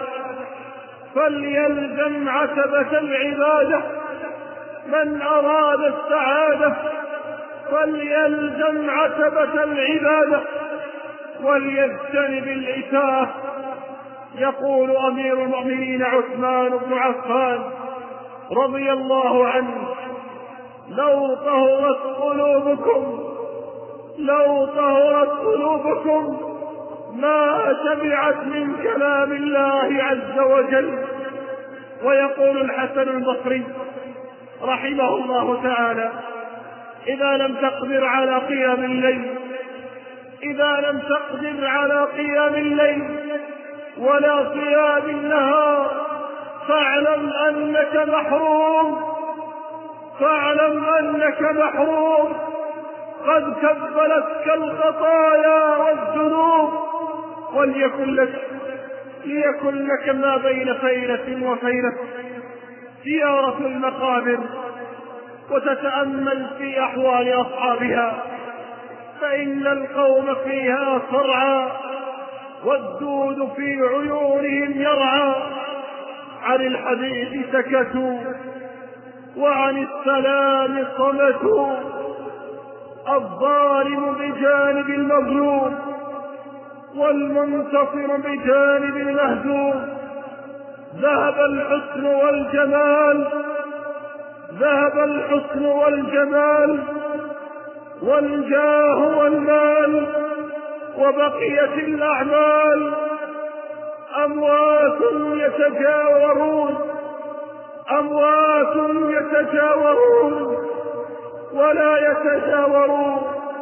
فليلزم عتبة العبادة، من أراد السعادة فليلزم عتبة العبادة وليجتنب الإساءة. يقول أمير المؤمنين عثمان بن عفان رضي الله عنه: لو طهرت قلوبكم لو طهرت قلوبكم ما شبعت من كلام الله عز وجل. ويقول الحسن البصري رحمه الله تعالى: إذا لم تقدر على قيام الليل إذا لم تقدر على قيام الليل ولا صيام النهار فاعلم أنك محروم فاعلم أنك محروم قد كبلتك الخطايا والذنوب. وليكن لك ليكن لك ما بين فيلة وفيلة زيارة المقابر وتتأمل في أحوال أصحابها، فإن القوم فيها صرعى والدود في عيونهم يرعى، عن الحديث سكتوا وعن السلام صمتوا، الظالم بجانب المظلوم والمنتصر بجانب المهزوم. ذهب الحسن والجمال ذهب الحسن والجمال والجاه والمال وبقيت الأعمال. أموات يتجاورون أموات يتجاورون ولا يتجاورون،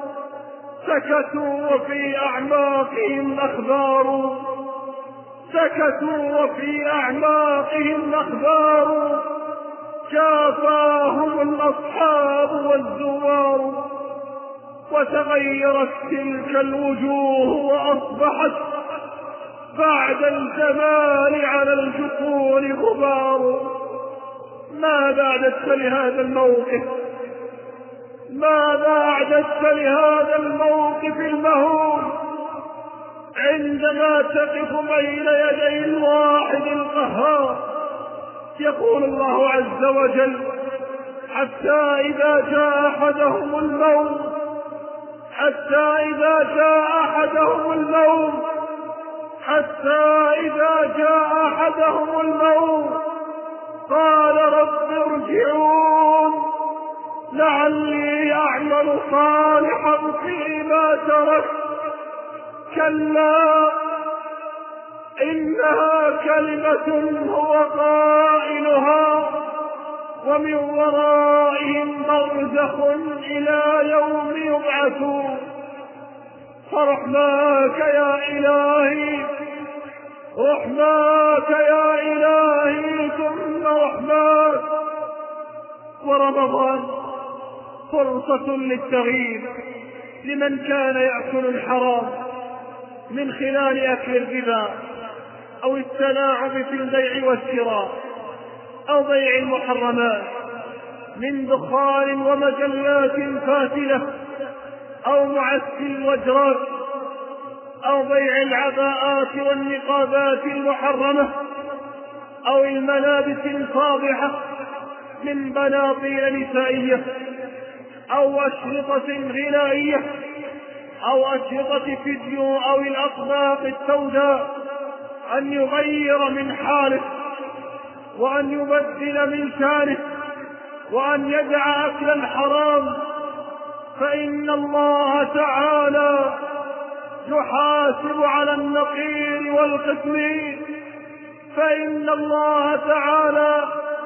سكتوا وفي أعماقهم أخبار سكتوا وفي أعماقهم أخبار شافاهم الأصحاب والزوار. وتغيرت تلك الوجوه وأصبحت بعد الجمال على الجفون غبار. ماذا أعددت لهذا الموقف ماذا أعددت لهذا الموقف المهول عندما تقف بين يدي الواحد القهار؟ يقول الله عز وجل: حتى إذا جاء أحدهم الموت حتى إذا جاء أحدهم الموت حتى إذا جاء أحدهم الموت قال رب ارجعون لعلي أعمل صالحا فيما تركت كلا إنها كلمة هو قائلها ومن ورائهم برزخ إلى يوم يبعثون. فرحماك يا إلهي رحماك يا إلهي ثم رحماك. ورمضان فرصة للتغيير لمن كان يأكل الحرام من خلال أكل الربا أو التلاعب في البيع والشراء أو بيع المحرمات من دخان ومجلات فاتلة أو معسل الوجرات أو بيع العباءات والنقابات المحرمة أو الملابس الفاضحة من بناطيل نسائية أو أشرطة غنائية أو أشرطة فيديو أو الأطباق السوداء، أن يغير من حاله وأن يبدل من شانه وأن يدع أكل الحرام، فإن الله تعالى يحاسب على النقير والقسمين فإن الله تعالى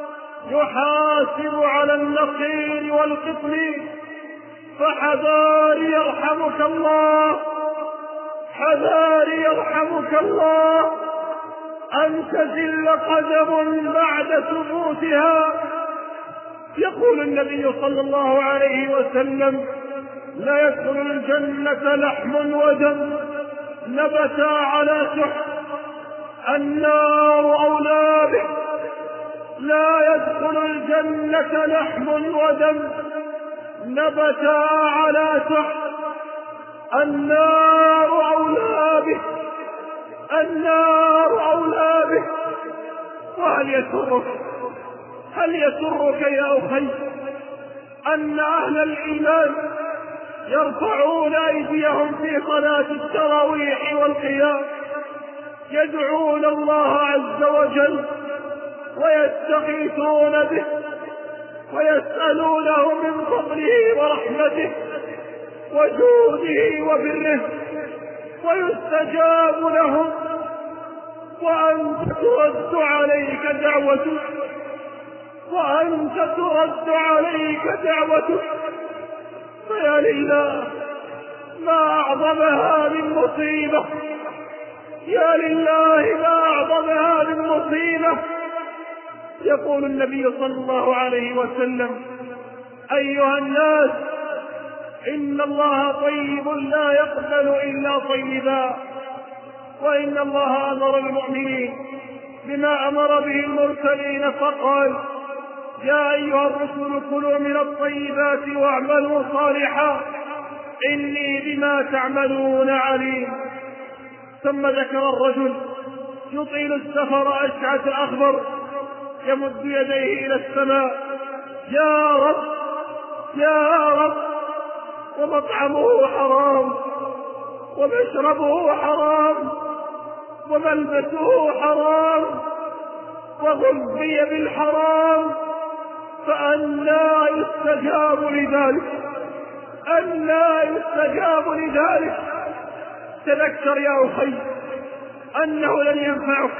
يحاسب على النقير والقسمين. فحذاري يرحمك الله حذاري يرحمك الله أن تزل قدم بعد ثبوتها. يقول النبي صلى الله عليه وسلم: لا يدخل الجنة لحم ودم نبتا على سحت النار أولى به. لا يدخل الجنة لحم ودم نبتا على سحت النار أولى به النار أولى به. وهل يسرك هل يسرك يا أخي أن أهل الإيمان يرفعون أيديهم في صلاة التراويح والقيام يدعون الله عز وجل ويستغيثون به ويسألونه من فضله ورحمته وجوده وبره ويستجاب لهم، وأنت ترد عليك دعوتك وأنت ترد عليك دعوتك. فيا لله ما أعظمها من مصيبة يا لله ما أعظمها من مصيبة. يقول النبي صلى الله عليه وسلم: أيها الناس إن الله طيب لا يقبل إلا طيبا، وإن الله أمر المؤمنين بما أمر به المرسلين فقال: يا أيها الرسل كلوا من الطيبات واعملوا صالحا إني بما تعملون عليم. ثم ذكر الرجل يطيل السفر أشعث أخضر يمد يديه إلى السماء: يا رب يا رب، ومطعمه حرام ومشربه حرام وملبسه حرام وغذي بالحرام، فأنى يستجاب لذلك أنى يستجاب لذلك. تذكر يا أخي أنه لن ينفعك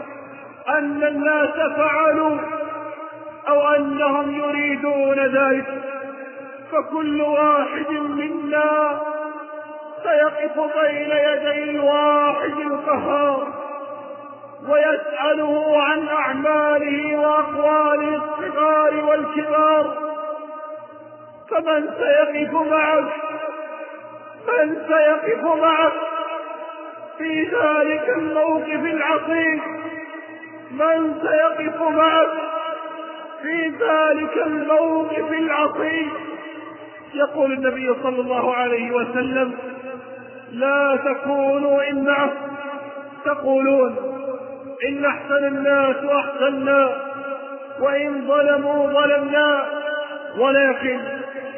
أن الناس فعلوا أو أنهم يريدون ذلك، فكل واحد منا سيقف بين يدي الواحد القهار ويسأله عن أعماله وأقواله الصغار والكبار. فمن سيقف معك من سيقف معك في ذلك الموقف العصيب؟ من سيقف معك في ذلك الموقف العصيب؟ يقول النبي صلى الله عليه وسلم: لا تكونوا إنما تقولون إن أحسن الناس أحسننا وإن ظلموا ظلمنا، ولكن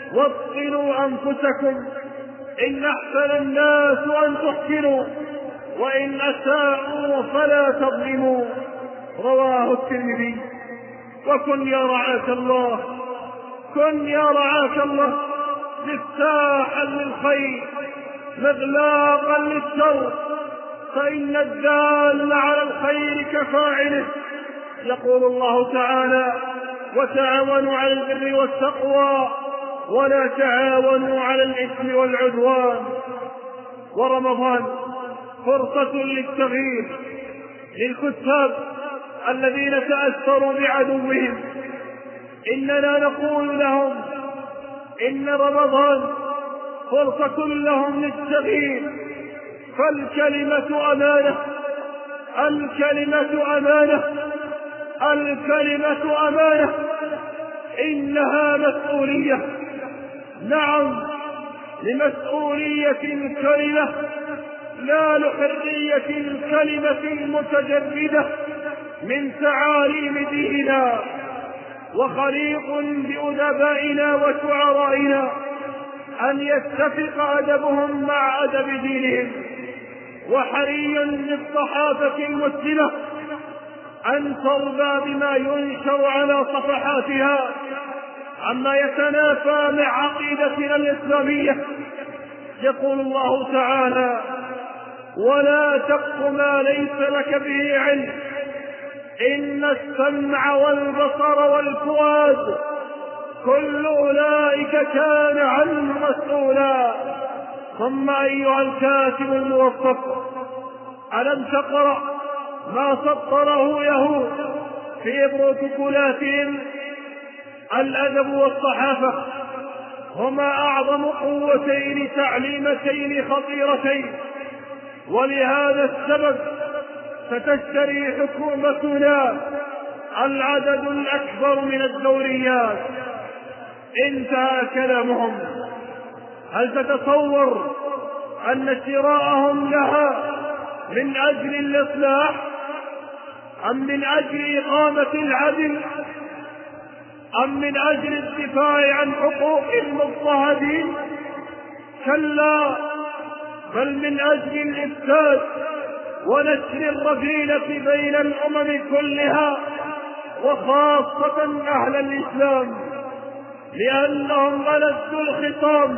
وطنوا أنفسكم إن أحسن الناس أن تحسنوا وإن أساءوا فلا تظلموا، رواه الترمذي. وكن يا رعاك الله، كن يا رعاك الله مفتاحا للخير مغلاقا للشر، فإن الدال على الخير كفاعله. يقول الله تعالى: وتعاونوا على البر والتقوى ولا تعاونوا على الإثم والعدوان. ورمضان فرصة للتغيير للكتاب الذين تأثروا بعدوهم. إننا نقول لهم إن رمضان فرصة لهم للتغيير، فالكلمة أمانة، الكلمة أمانة، الكلمة أمانة، إنها مسؤولية. نعم، لمسؤولية الكلمة، لا لحرية الكلمة المتجردة من تعاليم ديننا. وخليق بأدبائنا وشعرائنا أن يتفق أدبهم مع أدب دينهم. وحري بالصحافة المسلمة أن ترضى بما ينشر على صفحاتها عما يتنافى مع عقيدتنا الإسلامية. يقول الله تعالى: ولا تقف ما ليس لك به علم إن السمع والبصر والفؤاد كل أولئك كان عنه مسؤولا. ثم أيها الكاتب الموفق، ألم تقرأ ما سطره يهود في بروتوكولاتهم؟ الأدب والصحافة هما أعظم قوتين تعليمتين خطيرتين، ولهذا السبب ستشتري حكومتنا العدد الأكبر من الدوريات. انتهى كلامهم. هل تتصور أن شراءهم لها من أجل الإصلاح أم من أجل إقامة العدل أم من أجل الدفاع عن حقوق المضطهدين؟ كلا، بل من أجل الإفساد ونشر الرذيلة بين الأمم كلها وخاصة أهل الإسلام، لأنهم ألدوا الخطام.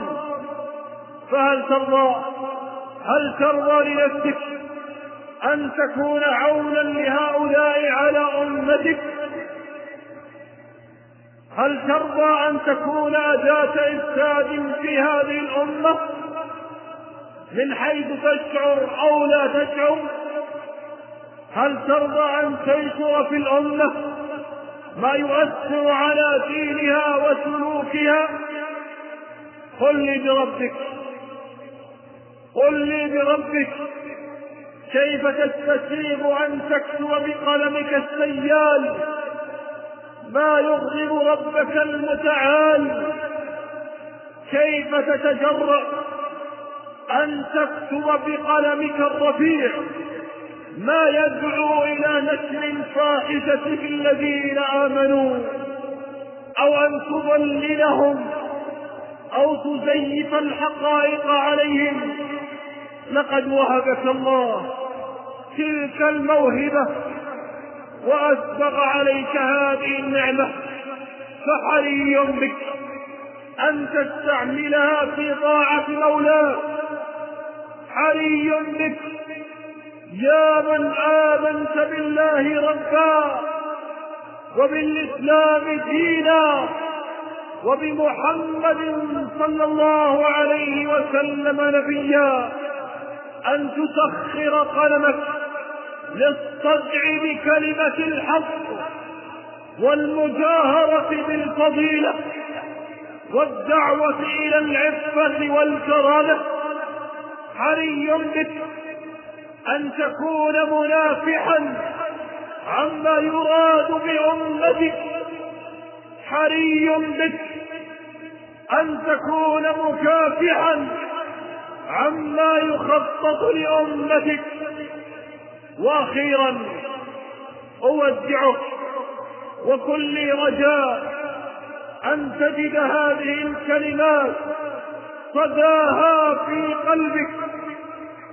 فهل ترضى هل ترضى لنفسك أن تكون عونا لهؤلاء على أمتك؟ هل ترضى أن تكون أداة إفساد في هذه الأمة من حيث تشعر أو لا تشعر؟ هل ترضى أن تنشر في الأمة ما يؤثر على دينها وسلوكها؟ قل لي بربك قل لي بربك كيف تستسيغ أن تكتب بقلمك السيال ما يغضب ربك المتعال؟ كيف تتجرأ أن تكتب بقلمك الرفيع ما يدعو إلى نشر الفاحشة في الذين آمنوا، أو أن تضللهم أو تزيف الحقائق عليهم؟ لقد وهبك الله تلك الموهبة وأسبغ عليك هذه النعمة، فحري بك أن تستعملها في طاعة مولاك. حري بك يا من آمنت بالله ربا وبالإسلام دينا وبمحمد صلى الله عليه وسلم نبيا، أن تسخر قلمك للصدع بكلمة الحق والمجاهرة بالفضيلة والدعوة إلى العفة والكرامة. حري بك أن تكون منافحا عما يراد بأمتك. حري بك أن تكون مكافحا عما يخطط لأمتك. وأخيرا أودعك وكل رجاء أن تجد هذه الكلمات صداها في قلبك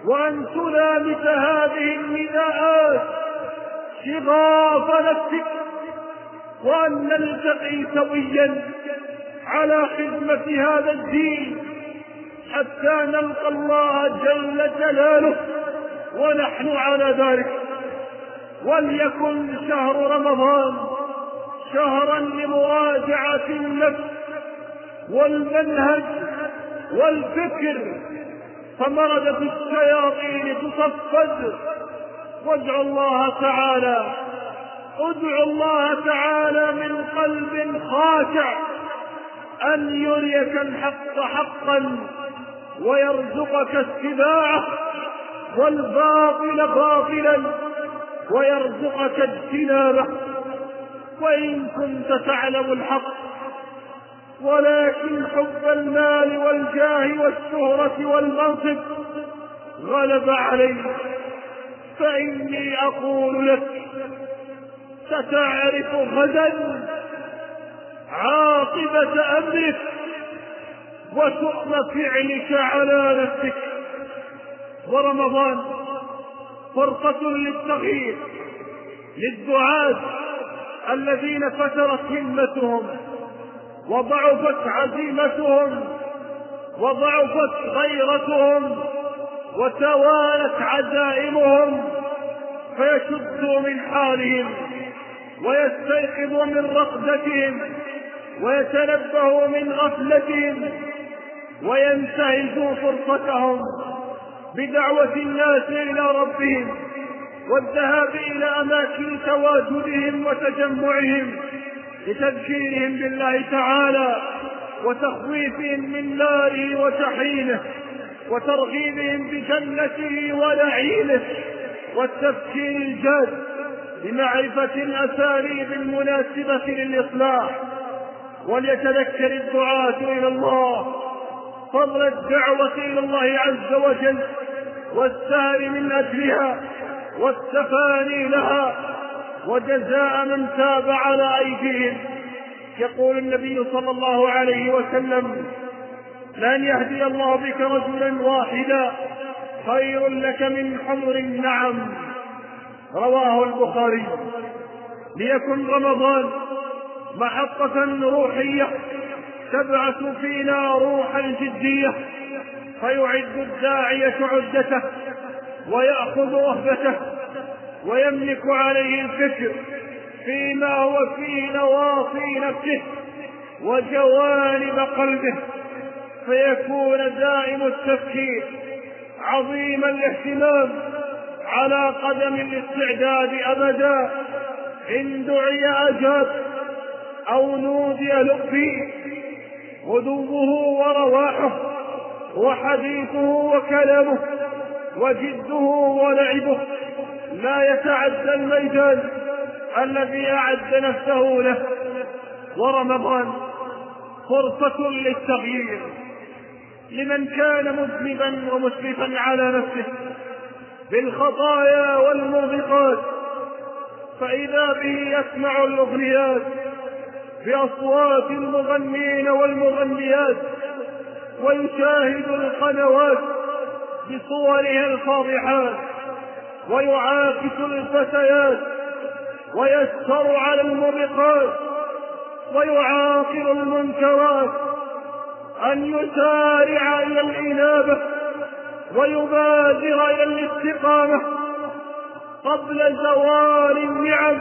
وأن تلامس هذه النداءات شغاف نفسك، وأن نلتقي سويا على خدمة هذا الدين حتى نلقى الله جل جلاله ونحن على ذلك. وليكن شهر رمضان شهرا لمراجعة النفس والمنهج والفكر، فمردة الشياطين تصفد. وادعوا الله تعالى ادعوا الله تعالى من قلب خاشع أن يريك الحق حقا ويرزقك اتباعه، والباطل باطلا ويرزقك اجتنابه. وإن كنت تعلم الحق ولكن حب المال والجاه والشهرة والمنصب غلب عليك، فإني أقول لك ستعرف غدا عاقبة أمرك وشؤم فعلك على نفسك. ورمضان فرصة للتغيير للدعاة الذين فترت همتهم وضعفت عزيمتهم وضعفت غيرتهم وتوالت عزائمهم، فيشدوا من حالهم ويستيقظوا من رقدتهم ويتنبهوا من غفلتهم وينتهزوا فرصتهم بدعوة الناس إلى ربهم والذهاب إلى أماكن تواجدهم وتجمعهم لتذكيرهم بالله تعالى وتخويفهم من ناره وجحيمه وترغيبهم بجنته ونعيمه والتفكير الجاد بمعرفة الأساليب المناسبة للإصلاح. وليتذكر الدعاة إلى الله فضل الدعوة إلى الله عز وجل والسهر من أجلها والتفاني لها وجزاء من تاب على أيديهم. يقول النبي صلى الله عليه وسلم: لأن يهدي الله بك رجلا واحدا خير لك من حمر النعم. رواه البخاري. ليكن رمضان محطة روحية تبعث فينا روح الجدية، فيعد الداعية عدته ويأخذ وهبته ويملك عليه الفكر فيما هو في نواصي نفسه وجوانب قلبه، فيكون دائم التفكير عظيم الاهتمام على قدم الاستعداد أبدا. إن دعي أجاب أو نودي لقي، غدوه ورواحه وحديثه وكلامه وجده ولعبه لا يتعدى الميدان الذي أعد نفسه له. ورمضان فرصة للتغيير لمن كان مذنبا ومسرفا على نفسه بالخطايا والموبقات، فإذا به يسمع الأغنيات بأصوات المغنين والمغنيات ويشاهد القنوات بصورها الفاضحات ويعاكس الفتيات ويسهر على الموبقات ويعاقر المنكرات، أن يسارع إلى الإنابة ويبادر إلى الاستقامة قبل زوال النعم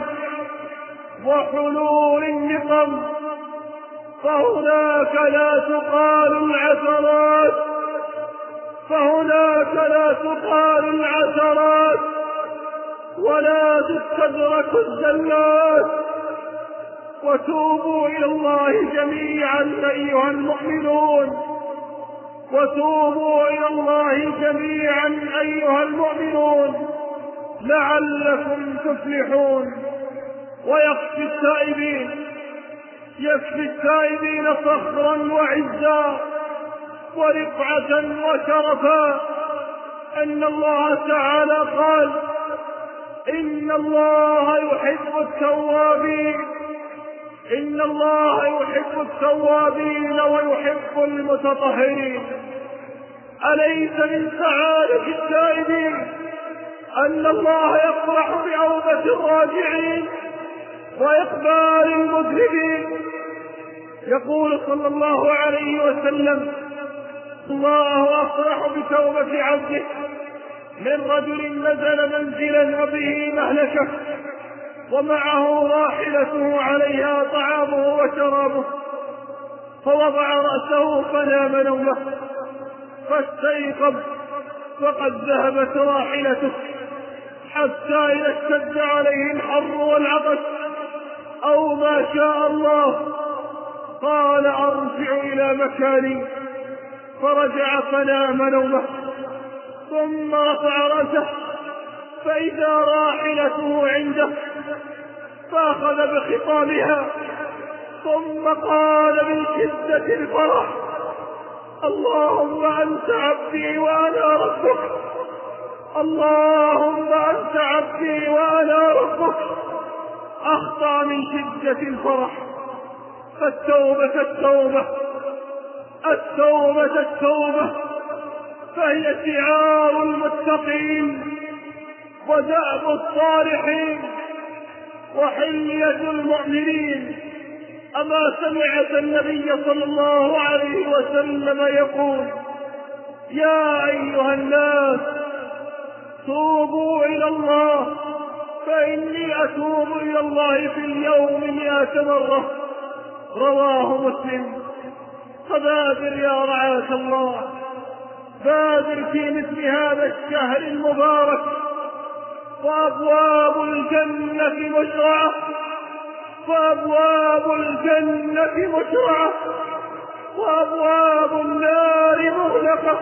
وحلول النقم، فهناك لا تقال العثرات فهناك لا تقال العثرات ولا تستدرك الزلات. وتوبوا إلى الله جميعا أيها المؤمنون وتوبوا إلى الله جميعا أيها المؤمنون لعلكم تفلحون. ويكفي التائبين يكفي التائبين فخرا وعزا ورفعة وشرفا أن الله تعالى قال: إن الله يحب التوابين إن الله يحب التوابين ويحب المتطهرين، أليس من سعادة التائبين أن الله يفرح بعودة الراجعين وإقبال المذنبين؟ يقول صلى الله عليه وسلم: الله أفرح بتوبة عبده من رجل نزل منزلا وبه مهلكة ومعه راحلته عليها طعامه وشرابه، فوضع رأسه فنام نومه، فاستيقظ فقد ذهبت راحلته، حتى إذا اشتد عليه الحر والعطش أو ما شاء الله قال: أرجع إلى مكاني، فرجع فنام نومه، ثم رفع رأسه فإذا راحلته عنده، فأخذ بخطامها ثم قال من شدة الفرح: اللهم أنت عبدي وأنا ربك، اللهم أنت عبدي وأنا ربك. أخطأ من شدة الفرح. فالتوبة التوبة التوبة التوبة فهي شعار المتقين ودأب الصالحين وحلية المؤمنين. أما سمعت النبي صلى الله عليه وسلم يقول: يا أيها الناس توبوا إلى الله فإني أتوب إلى الله في اليوم مئة مرة، رواه مسلم. فبادر يا رعاة الله، بادر في مثل هذا الشهر المبارك، وأبواب الجنة مشرعة وأبواب الجنة مشرعة وأبواب النار مغلقة،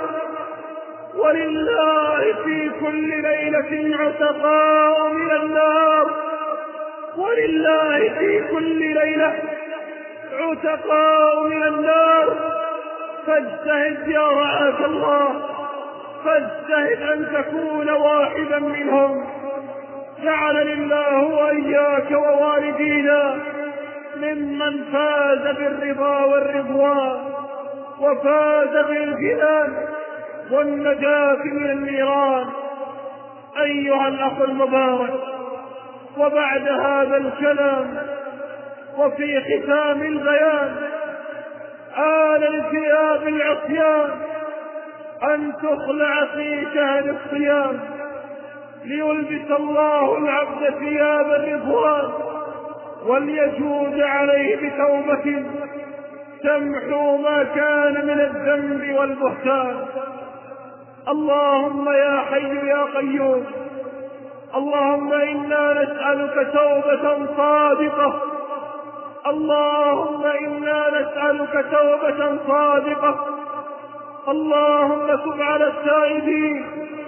ولله في كل ليلة عتقاء من النار، ولله في كل ليلة عتقاء من النار. فاجتهد يا رعاة الله، فاجتهد أن تكون واحدا منهم. جعلني الله وإياك ووالدينا ممن فاز بالرضا والرضوان وفاز بالجنان والنجاة من النيران. أيها الأخ المبارك، وبعد هذا الكلام وفي ختام البيان، آن لثياب العصيان أن تخلع في شهر الصيام، ليلبس الله العبد ثياب الرضوان وليجود عليه بتوبة تمحو ما كان من الذنب والبهتان. اللهم يا حي يا قيوم، اللهم إنا نسألك توبة صادقة، اللهم إنا نسألك توبة صادقة. اللهم تب على التائبين،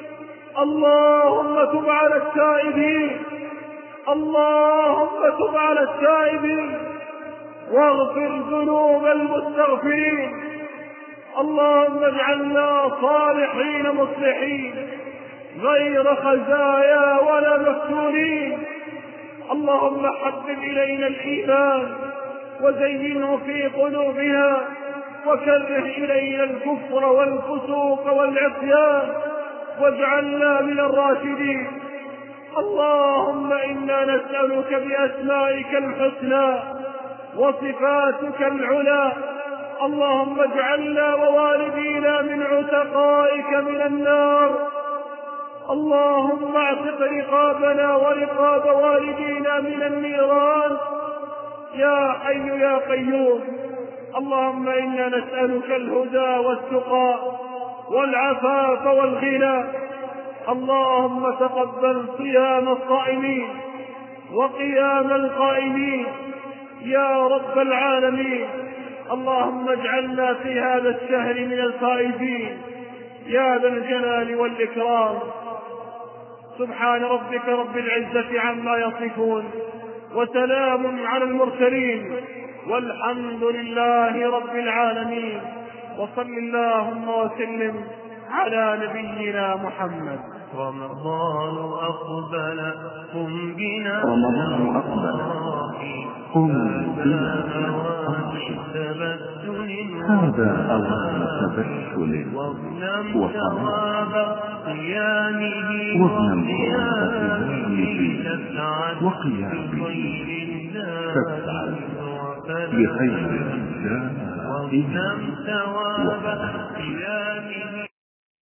اللهم تب على التائبين، اللهم تب على التائبين واغفر ذنوب المستغفرين. اللهم اجعلنا صالحين مصلحين غير خزايا ولا مفتونين. اللهم حبب إلينا الإيمان وزينه في قلوبنا، وكره إلينا الكفر والفسوق والعصيان، واجعلنا من الراشدين. اللهم إنا نسألك بأسمائك الحسنى وصفاتك العلى، اللهم اجعلنا ووالدينا من عتقائك من النار. اللهم اعتق رقابنا ورقاب والدينا من النيران يا حي يا قيوم. اللهم إنا نسألك الهدى والتقى والعفاف والغنى. اللهم تقبل صيام الصائمين وقيام القائمين يا رب العالمين. اللهم اجعلنا في هذا الشهر من الفائزين يا ذا الجلال والإكرام. سبحان ربك رب العزة عما يصفون، وسلام على المرسلين، والحمد لله رب العالمين. وصل اللهم وسلم على نبينا محمد. رمضان أقبل قم بنا رمضان أقبل قم بنا هذا أوان تبتل وصلاة واغنم قيامه وقيامه تسعد بخير الدائم وفلاح.